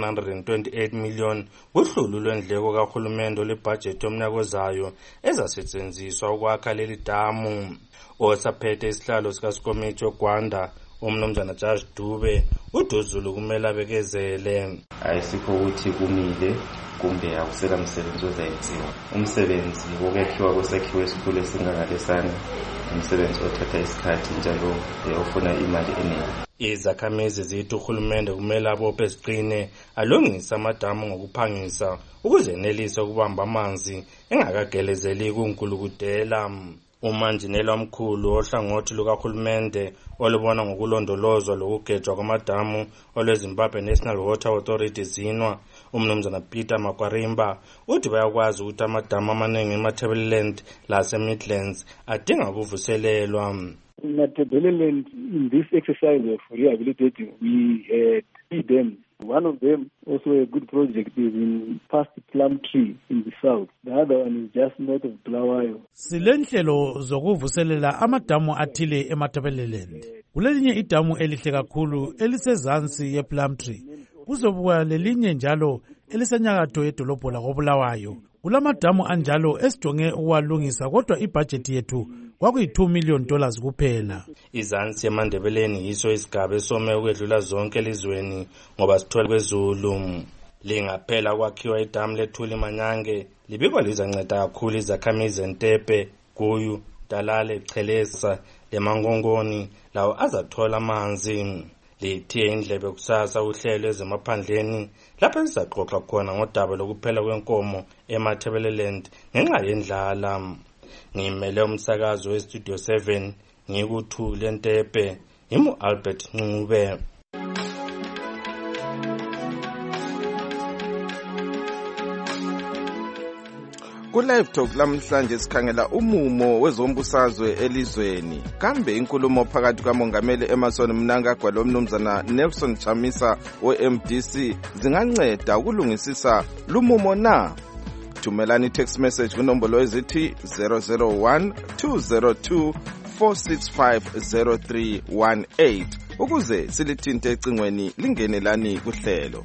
128 million kuhlulu lwendleko kahulumende olebhajethi yomnyaka ozayo ezasetshenziswa ukwakha leli damu. Osaphethe isihlalo sikasikomiti yoGwanda umnumzana Judge Dube uDuzulu kumele abekezele. Ayisikho ukuthi kumile kumbe akusela msebenzi ozayenziwa. Umsebenzi wokwakhiwa kwesakhiwo esikhulu esingangalesana umsebenzi othatha isikhathi njalo ofuna imali eningi. Izakhamizi zithi uhulumende kumele abophe ziqine alungise amadamu ngokuphangisa ukuze enelise ukubamba amanzi engakagelezeli kunkulukudela. Umanjinela omkhulu ohlangothi lukahulumende olubona ngokulondolozwa lokugejwa kwamadamu olweZimbabwe National Water Authority zinwa umnumzana Peter Makwarimba uthi bayakwazi ukuthi amadamu amaningi eMatabeleland laseMidlands adinga ukuvuselelwa. Matabeleland, in this exercise of rehabilitating, we had 3 dams. One of them, also a good project, is in past Plumtree in the south. The other one is just north of Bulawayo. Silenhlelo zokuvuselela amadamu athile eMatabeleland. Kulelinye idamu elihle kakhulu elisezansi yePlumtree. Kuzobuya lelinye njalo elisenyakatho yedolobho lakoBulawayo. Kulamadamu anjalo esijonge ukwalungisa kodwa ibhajethi yethu kwakuyi$2 million kuphela. Izansi eMandebeleni yiso isigaba esome ukwedlula zonke elizweni ngoba sithole kwezulu. Lingaphela kwakhiwa idamu lethula imanyange libikwa lizanceda kakhulu izakhamizi eNtepe, Guyu, Dalale, Chelesa leMangongoni lawo azathola amanzi. Lithiye indlebe kusasa uhlelo ezemaphandleni lapho sizaxoxa khona ngodaba lokuphela kwenkomo eMatabeleland ngenxa yendlala. Ngimele umsakazo weStudio 7 ngikuthule eNtepe yimu Albert Ncube. Ku-Live Talk lamhlanje sikhangela umumo wezombusazwe elizweni. Kambe inkulumo phakathi kaMongameli Emmerson Mnangagwa lomnumzana Nelson Chamisa we-MDC zinganceda ukulungisisa lumumo na? Thumelani text message kunombolo ezithi 001 202 4650318 ukuze silithinte ecingweni lingenelani kuhlelo.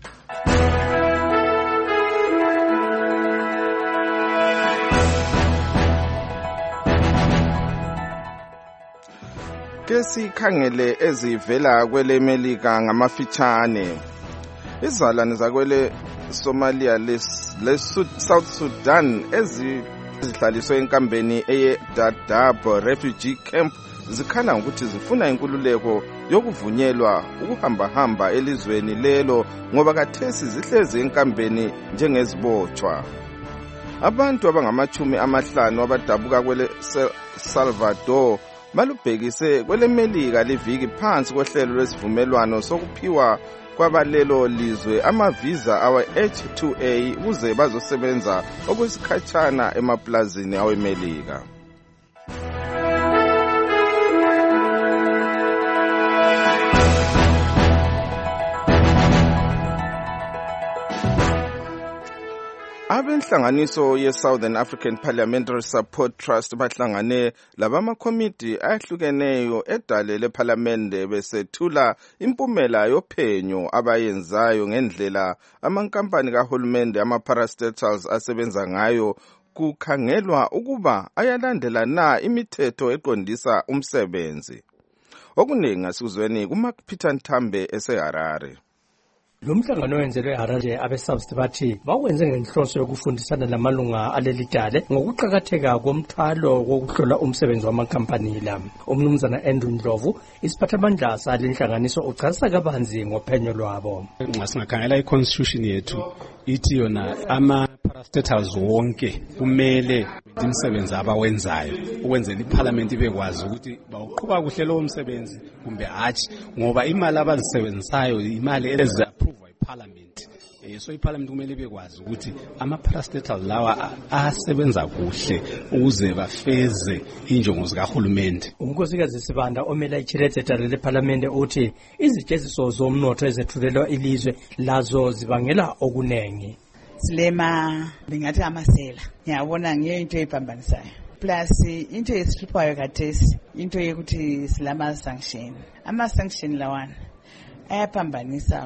Ke sikhangele ezivela kwele Melika ngamafitshane. Izalwane zakwele Somalia le South Sudan ezihlaliswe enkambeni eye Dadaab refugee camp zikhala ukuthi zifuna inkululeko yokuvunyelwa ukuhamba elizweni lelo ngoba kathesi zihlezi enkambeni njengezibotshwa. Abantu abangama-50 abadabuka kwele Salvador balubhekise kwele Melika liviki phansi kohlelo lwesivumelwano sokuphiwa kwabalelo lizwe amavisa awe H2A ukuze bazosebenza okwesikhatshana emaplazini aweMelika. Abenhlanganiso ye-Southern African Parliamentary Support Trust bahlangane labamakomiti ahlukeneyo edale lephalamende besethula impumela yophenyo abayenzayo ngendlela amankampani kahulumende ama-parastatals asebenza ngayo kukhangelwa ukuba ayalandela na imithetho eqondisa umsebenzi. Okuningi asikuzweni kuMark Peter Nthambe eseHarare. Lo mhlangano owenzelwe eHarare abe-SAPS bathi bawenze ngenhloso yokufundisana lamalunga alelidale ngokuqakatheka komthwalo wokuhlola umsebenzi wamankampani la. Umnumzana Andrew Ndlovu isiphathamandla salenhlanganiso uchazisa kabanzi ngophenyo lwabo. Singakhangela i-constitution yethu ithi yona ama-parastatals wonke kumele umsebenzi abawenzayo ukwenzela iparliament ibekwazi ukuthi bawuqhuba kuhle lowo msebenzi kumbe hatshi ngoba imali abazisebenzisayo imali eziapprove iparliament. So iparliament kumele bekwazi ukuthi ama-parastatal lawa asebenza kuhle ukuze bafeze injongo zikahulumende. Unkosikazi Sibanda omela ichirete leparlamente uthi izitsheziso zomnotho ezethulelwa ilizwe lazo zibangela okunengi. Silema bingathi amasela ngiyabona ngiyo into epambanisayo plus into esihluphayo kathesi into yokuthi silama sanction lawana ayapambanisa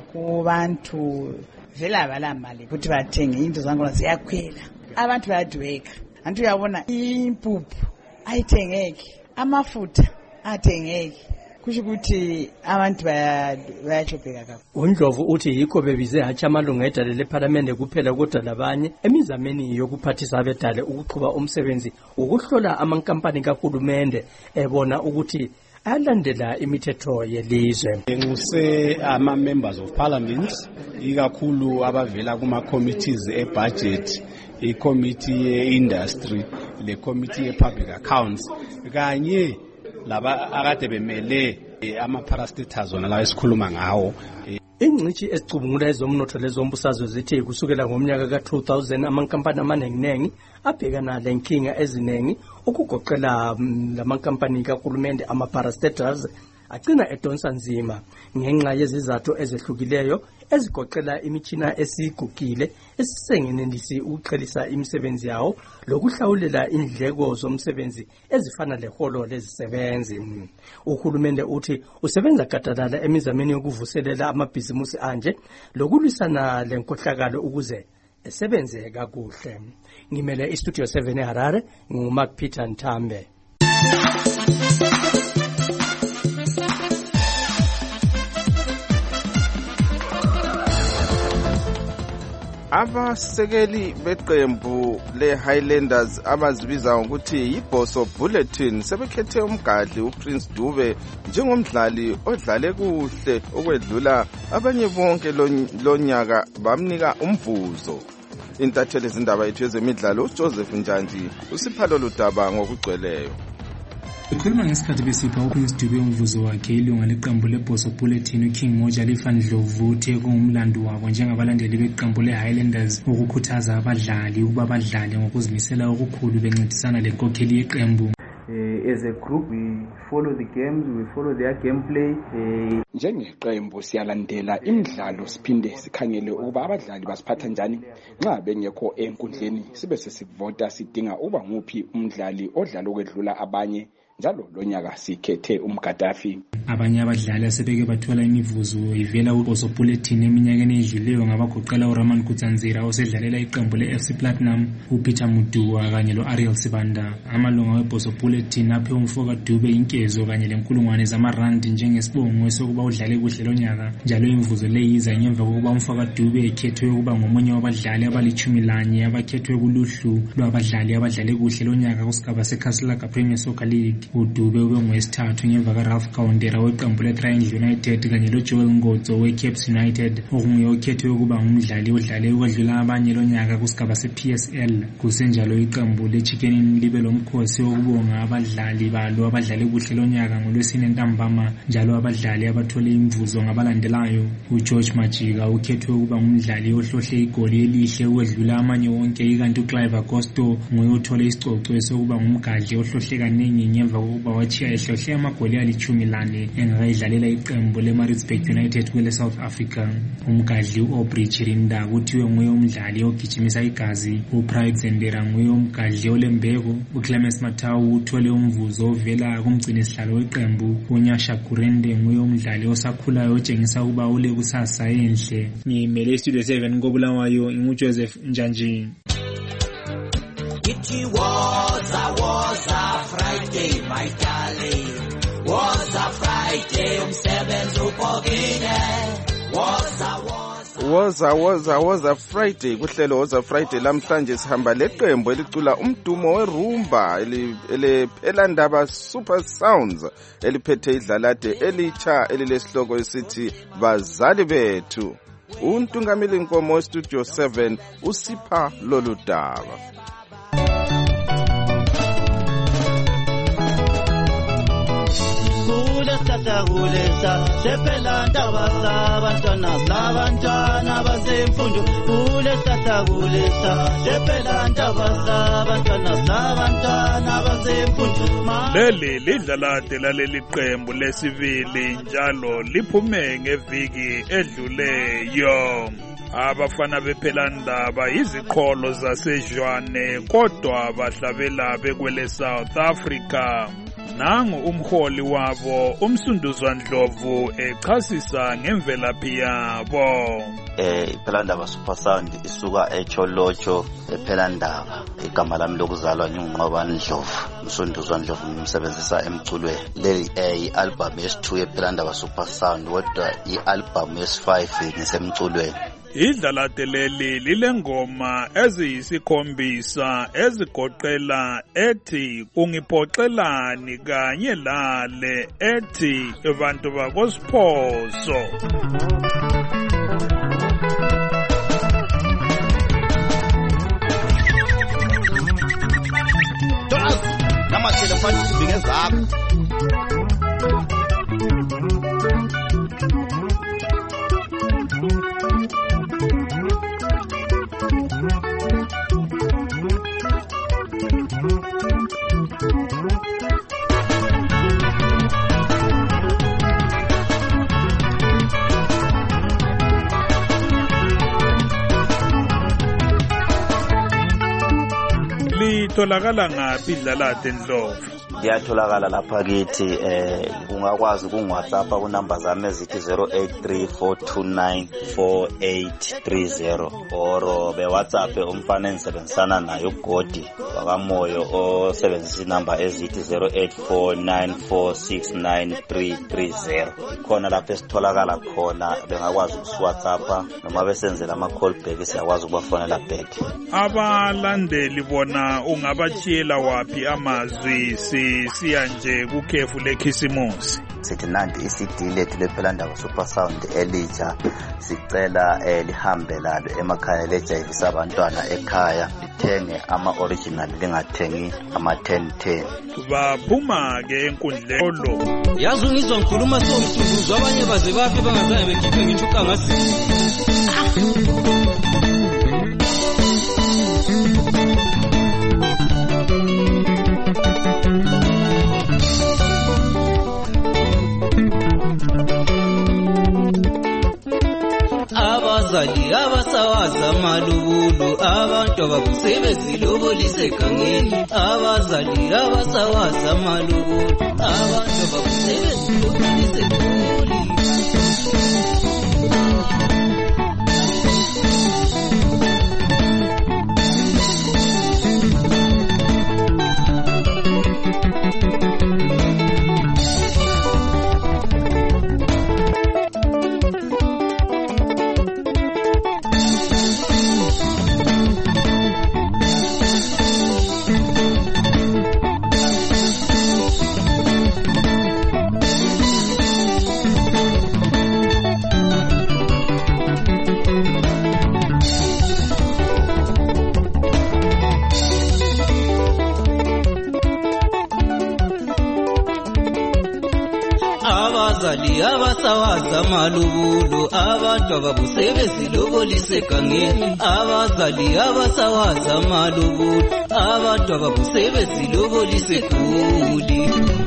kubantu vele abalamali ukuthi bathenge into zangona ziyakhwela abantu bayadweka antu uyabona impuphu ayithengeki amafutha athengeki kusho ukuthi abantu bayachopeka kakhulu. uNdlovu uthi yikho bebize hatshi amalunga edale lephalamende kuphela kodwa labanye emizameni yokuphathisa abedale ukuqhuba umsebenzi ukuhlola amankampani kahulumende ebona ukuthi ayalandela imithetho yelizwe. Nguse ama-members of parliament ikakhulu abavela kuma-committees e-budget, i-committee ye-industry, le-committee ye-public accounts kanye laba akade bemele ama-parastatals zona la esikhuluma ngawo. Ingcithi esicubungula ezomnotho lezombusazwe zithi kusukela ngomnyaka ka-2000 amankampani amanenginengi abhekana lenkinga eziningi ukugoqela lamankampani kahulumende ama-parastatals agcina edonsa nzima ngenxa yezizathu ezehlukileyo ezigoqela imitshina esigugile esisengenelisi ukuqhelisa imisebenzi yawo lokuhlawulela indleko zomsebenzi ezifana leholo lezisebenzi. Uhulumende uthi usebenza gadalala emizameni yokuvuselela amabhizimusi anje lokulwisana lenkohlakalo ukuze esebenze kakuhle. Ngimele istudio 7 eHarare nguMark Peter Nthambe. Abasekeli beqembu le-Highlanders abazibiza ngokuthi yiBoso Bulletin sebekhethe umgadli uPrince Dube njengomdlali odlale kuhle okwedlula abanye bonke lonyaka bamnika umvuzo. Intatheli izindaba yethu yezemidlalo uJoseph Njanji usiphalo ludaba ngokugcweleyo. Ekhuluma ngesikhathi besipha uPrince Dube umvuzo wakhe, ilunga leqembu leBoso Bulletin uKing Moja Lifandlovu uthe kungumlando wabo njengabalandeli beqembu leHighlanders ukukhuthaza abadlali ukuba badlale ngokuzimisela okukhulu bencedisana lenkokheli yeqembu. As a group we follow the games, we follow their gameplay. Njengeqembu siyalandela imidlalo siphinde sikhangele ukuba abadlali basiphatha njani nxa bengekho enkundleni sibe sesivota sidinga uba nguphi umdlali odlala okwedlula abanye njalo lonyaka sikhethe uMgadafi. Abanye abadlali asebeke bathola imivuzo ivela kuBoso Bulletin eminyakeni edluleyo ngabagoqela uRaman Kutsanzira osedlalela iqembu leFC Platinum, uPeter Muduwa kanye loAriel Sibanda. Amalunga weBoso Bulletin aphe umfoka Dube inkezo kanye lenkulungwane zamarandi njengesibongo sokuba udlale kuhle lonyaka. Njalo imivuzo leyiza ngemva kokuba umfoka Dube ekhethwe ukuba ngomunye wabadlali abali-11 abakhethwe kuluhlu lwabadlali abadlale kuhle lonyaka kusigaba seKaslaka Premier Soccer League. uDube ube ngowesithathu ngemva kaRalph Kaundera weqembu leTriangle United kanye loJoel Ngodzo weCaps United okunguye okhethwe ukuba ngumdlali odlale ukwedlula abanye lonyaka kusigaba sePSL. Kusenjalo iqembu leChicken libe lomkhosi wokubonga abadlali balo abadlale kuhle lonyaka ngoLwesine ntambama, njalo abadlali abathole imvuzo ngabalandelayo. uGeorge Majika ukhethwe ukuba ngumdlali ohlohle igoli elihle ukwedlula amanye wonke, ikanti uClive Agosto nguye othole isicoco sokuba ngumgadli ohlohle kaningi ngemva kokuba wachiya ehlohle amagoli ali-14 engakayidlalela iqembu leMaritzburg United kwele South Africa. Umgadli uAubrey Chirinda kuthiwe nguye umdlali ogijimisa igazi. uPride Zendera nguye umgadli olembeko. uClemens Mathawu uthole umvuzo ovela kumgcinisihlalo weqembu. uNyasha Kurende nguye umdlali osakhulayo otshengisa ukuba ule kusasa enhle. Ngimele iStudio 7 koBulawayo, nguJoseph Njanji. It was a Friday, my darling. Was a Friday, umsebenzi upokile. Was a Friday. Kuhlelo was a Friday lamhlanje sihamba leqembu elicula umdumo werumba eliphela ndaba Super Sounds eliphethe idlalade elitsha elilesihloko esithi Bazali Bethu. Untungameli Nkomo Studio 7 usipha lolu daba. Kulesa sephela ndaba sabantwana basemfundo. Kulesa sephela ndaba sabantwana basemfundo. Leli lidlalade laleli qembu lesibili njalo liphume ngeviki edluleyo. Abafana bephelandaba iziqholo zasejwane kodwa bahlabela bekwele South Africa. Nangu umholi wabo uMsunduzwa Ndlovu echasisa ngemvelaphi yabo. Iphelandaba Super Sound isuka eCholocho ephelandaba. Igama lami lokuzalwa ngingqobani Ndlovu. Msunduzwa Ndlovu ngimsebenzisa emculweni. Leli i-album yesi2 ephelandaba Super Sound kodwa i-album yesi5 ngisemculweni. Idlalade leli lilengoma eziyisikhombisa ezigoqela ethi ungiphoxelani kanye lale ethi abantu bakosiphoso. Namathele mfana sibinge zakho. Litholakala ngaphi idlalade Ndlovu? Liyatholakala lapha kithi ungakwazi ku-WhatsApp kunamba zami ezithi 0834294830 or be-WhatsApp umfana engisebenzisana naye uGodi wakamoyo osebenzisa inamba ezithi 0849469330. Khona lapho esitholakala khona bengakwazi ukusiWhatsAppa noma besenzela ama-callback siyakwazi ukubafonela back. Abalandeli bona ungabachiyela wapi amazwi siya nje kukhefu lekhisimusi? sithi nanti i-CD lethu lephelandaba supersound elitsha sicela lihambe lalo emakhaya lejayivisa abantwana ekhaya lithenge ama-original lingathengi ama-1010. Baphuma-ke enkundleni yazi ungizwa ngikhuluma somthunduzo abanye baze bafe bangazange bekhiphe ngitsho ukangasi. Abazali abasawaza malubulu abantu abakusebenzilobulise kangeni. Abazali abasawaza malubulu abantu abakusebenzilobulise kangeni. Abazali abasawaza malubulu abantu ababusebenzilobulise kangeni. Abazali abasawaza malubulu abantu ababusebenzilobulise kuli.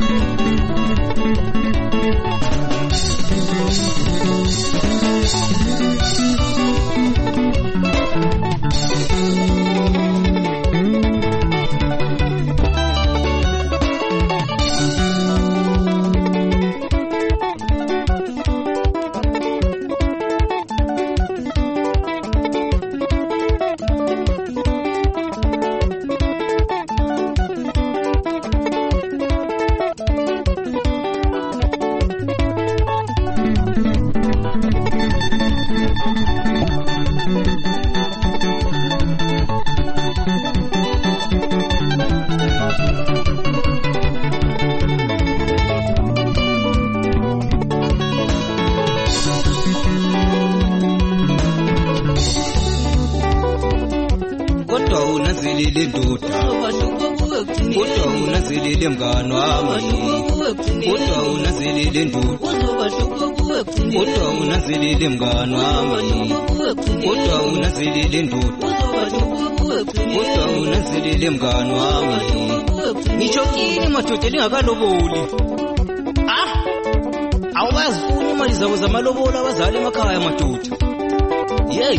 Kodwa unazilile mngani wami, kodwa unazilile ndoda, kodwa unazilile mngani wami, kodwa unazilile ndoda, kodwa unazilile mngani wami. Ngichokile madoda lingakaloboli. Awazifuni imali zabo zamalobolo abazali emakhaya madoda. Yey.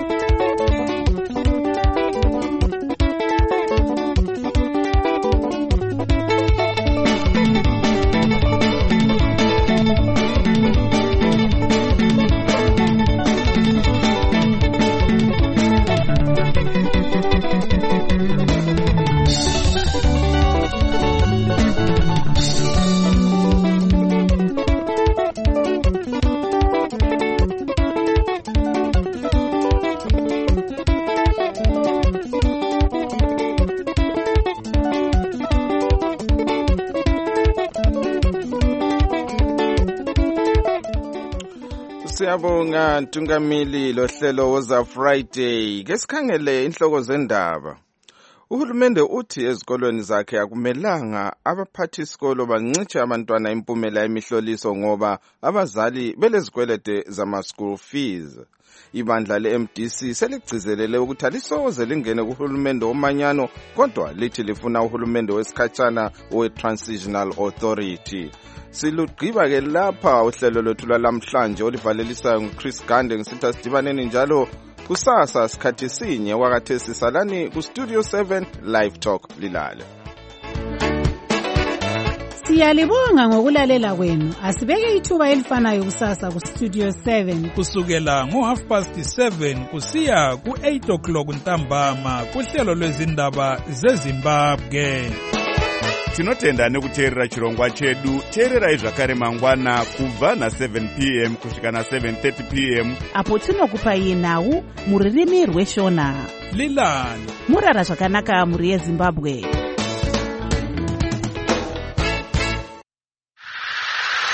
Siyabonga Ntungamili lohlelo woza Friday. Ke sikhangele inhloko zendaba. Uhulumende uthi ezikolweni zakhe akumelanga abaphathi isikolo bancitshe abantwana impumela emihloliso ngoba abazali belezikwelede zama-school fees. Ibandla le-MDC seligcizelele ukuthi alisoze lingene kuhulumende womanyano kodwa lithi lifuna uhulumende wesikhatshana we-Transitional Authority. Silugqiba ke lapha uhlelo lwethu lwalamhlanje olivalelisayo nguChris Gande ngisitha sidibaneni njalo kusasa sikhathi sinye wakathesi salani ku Studio 7 Live Talk lilale. Siyalibonga ngokulalela kwenu. Asibeke ithuba elifanayo kusasa ku Studio 7 kusukela ngo7:30 kusiya ku8:00 ntambama kuhlelo lwezindaba zeZimbabwe. Tinotenda nekuteerera chirongwa chedu. Teererai zvakare mangwana kubva na7 p.m. kusvika na7:30 p.m. apo tinokupai nhau muririmi rweshona. Lilani murara zvakanaka muri yeZimbabwe.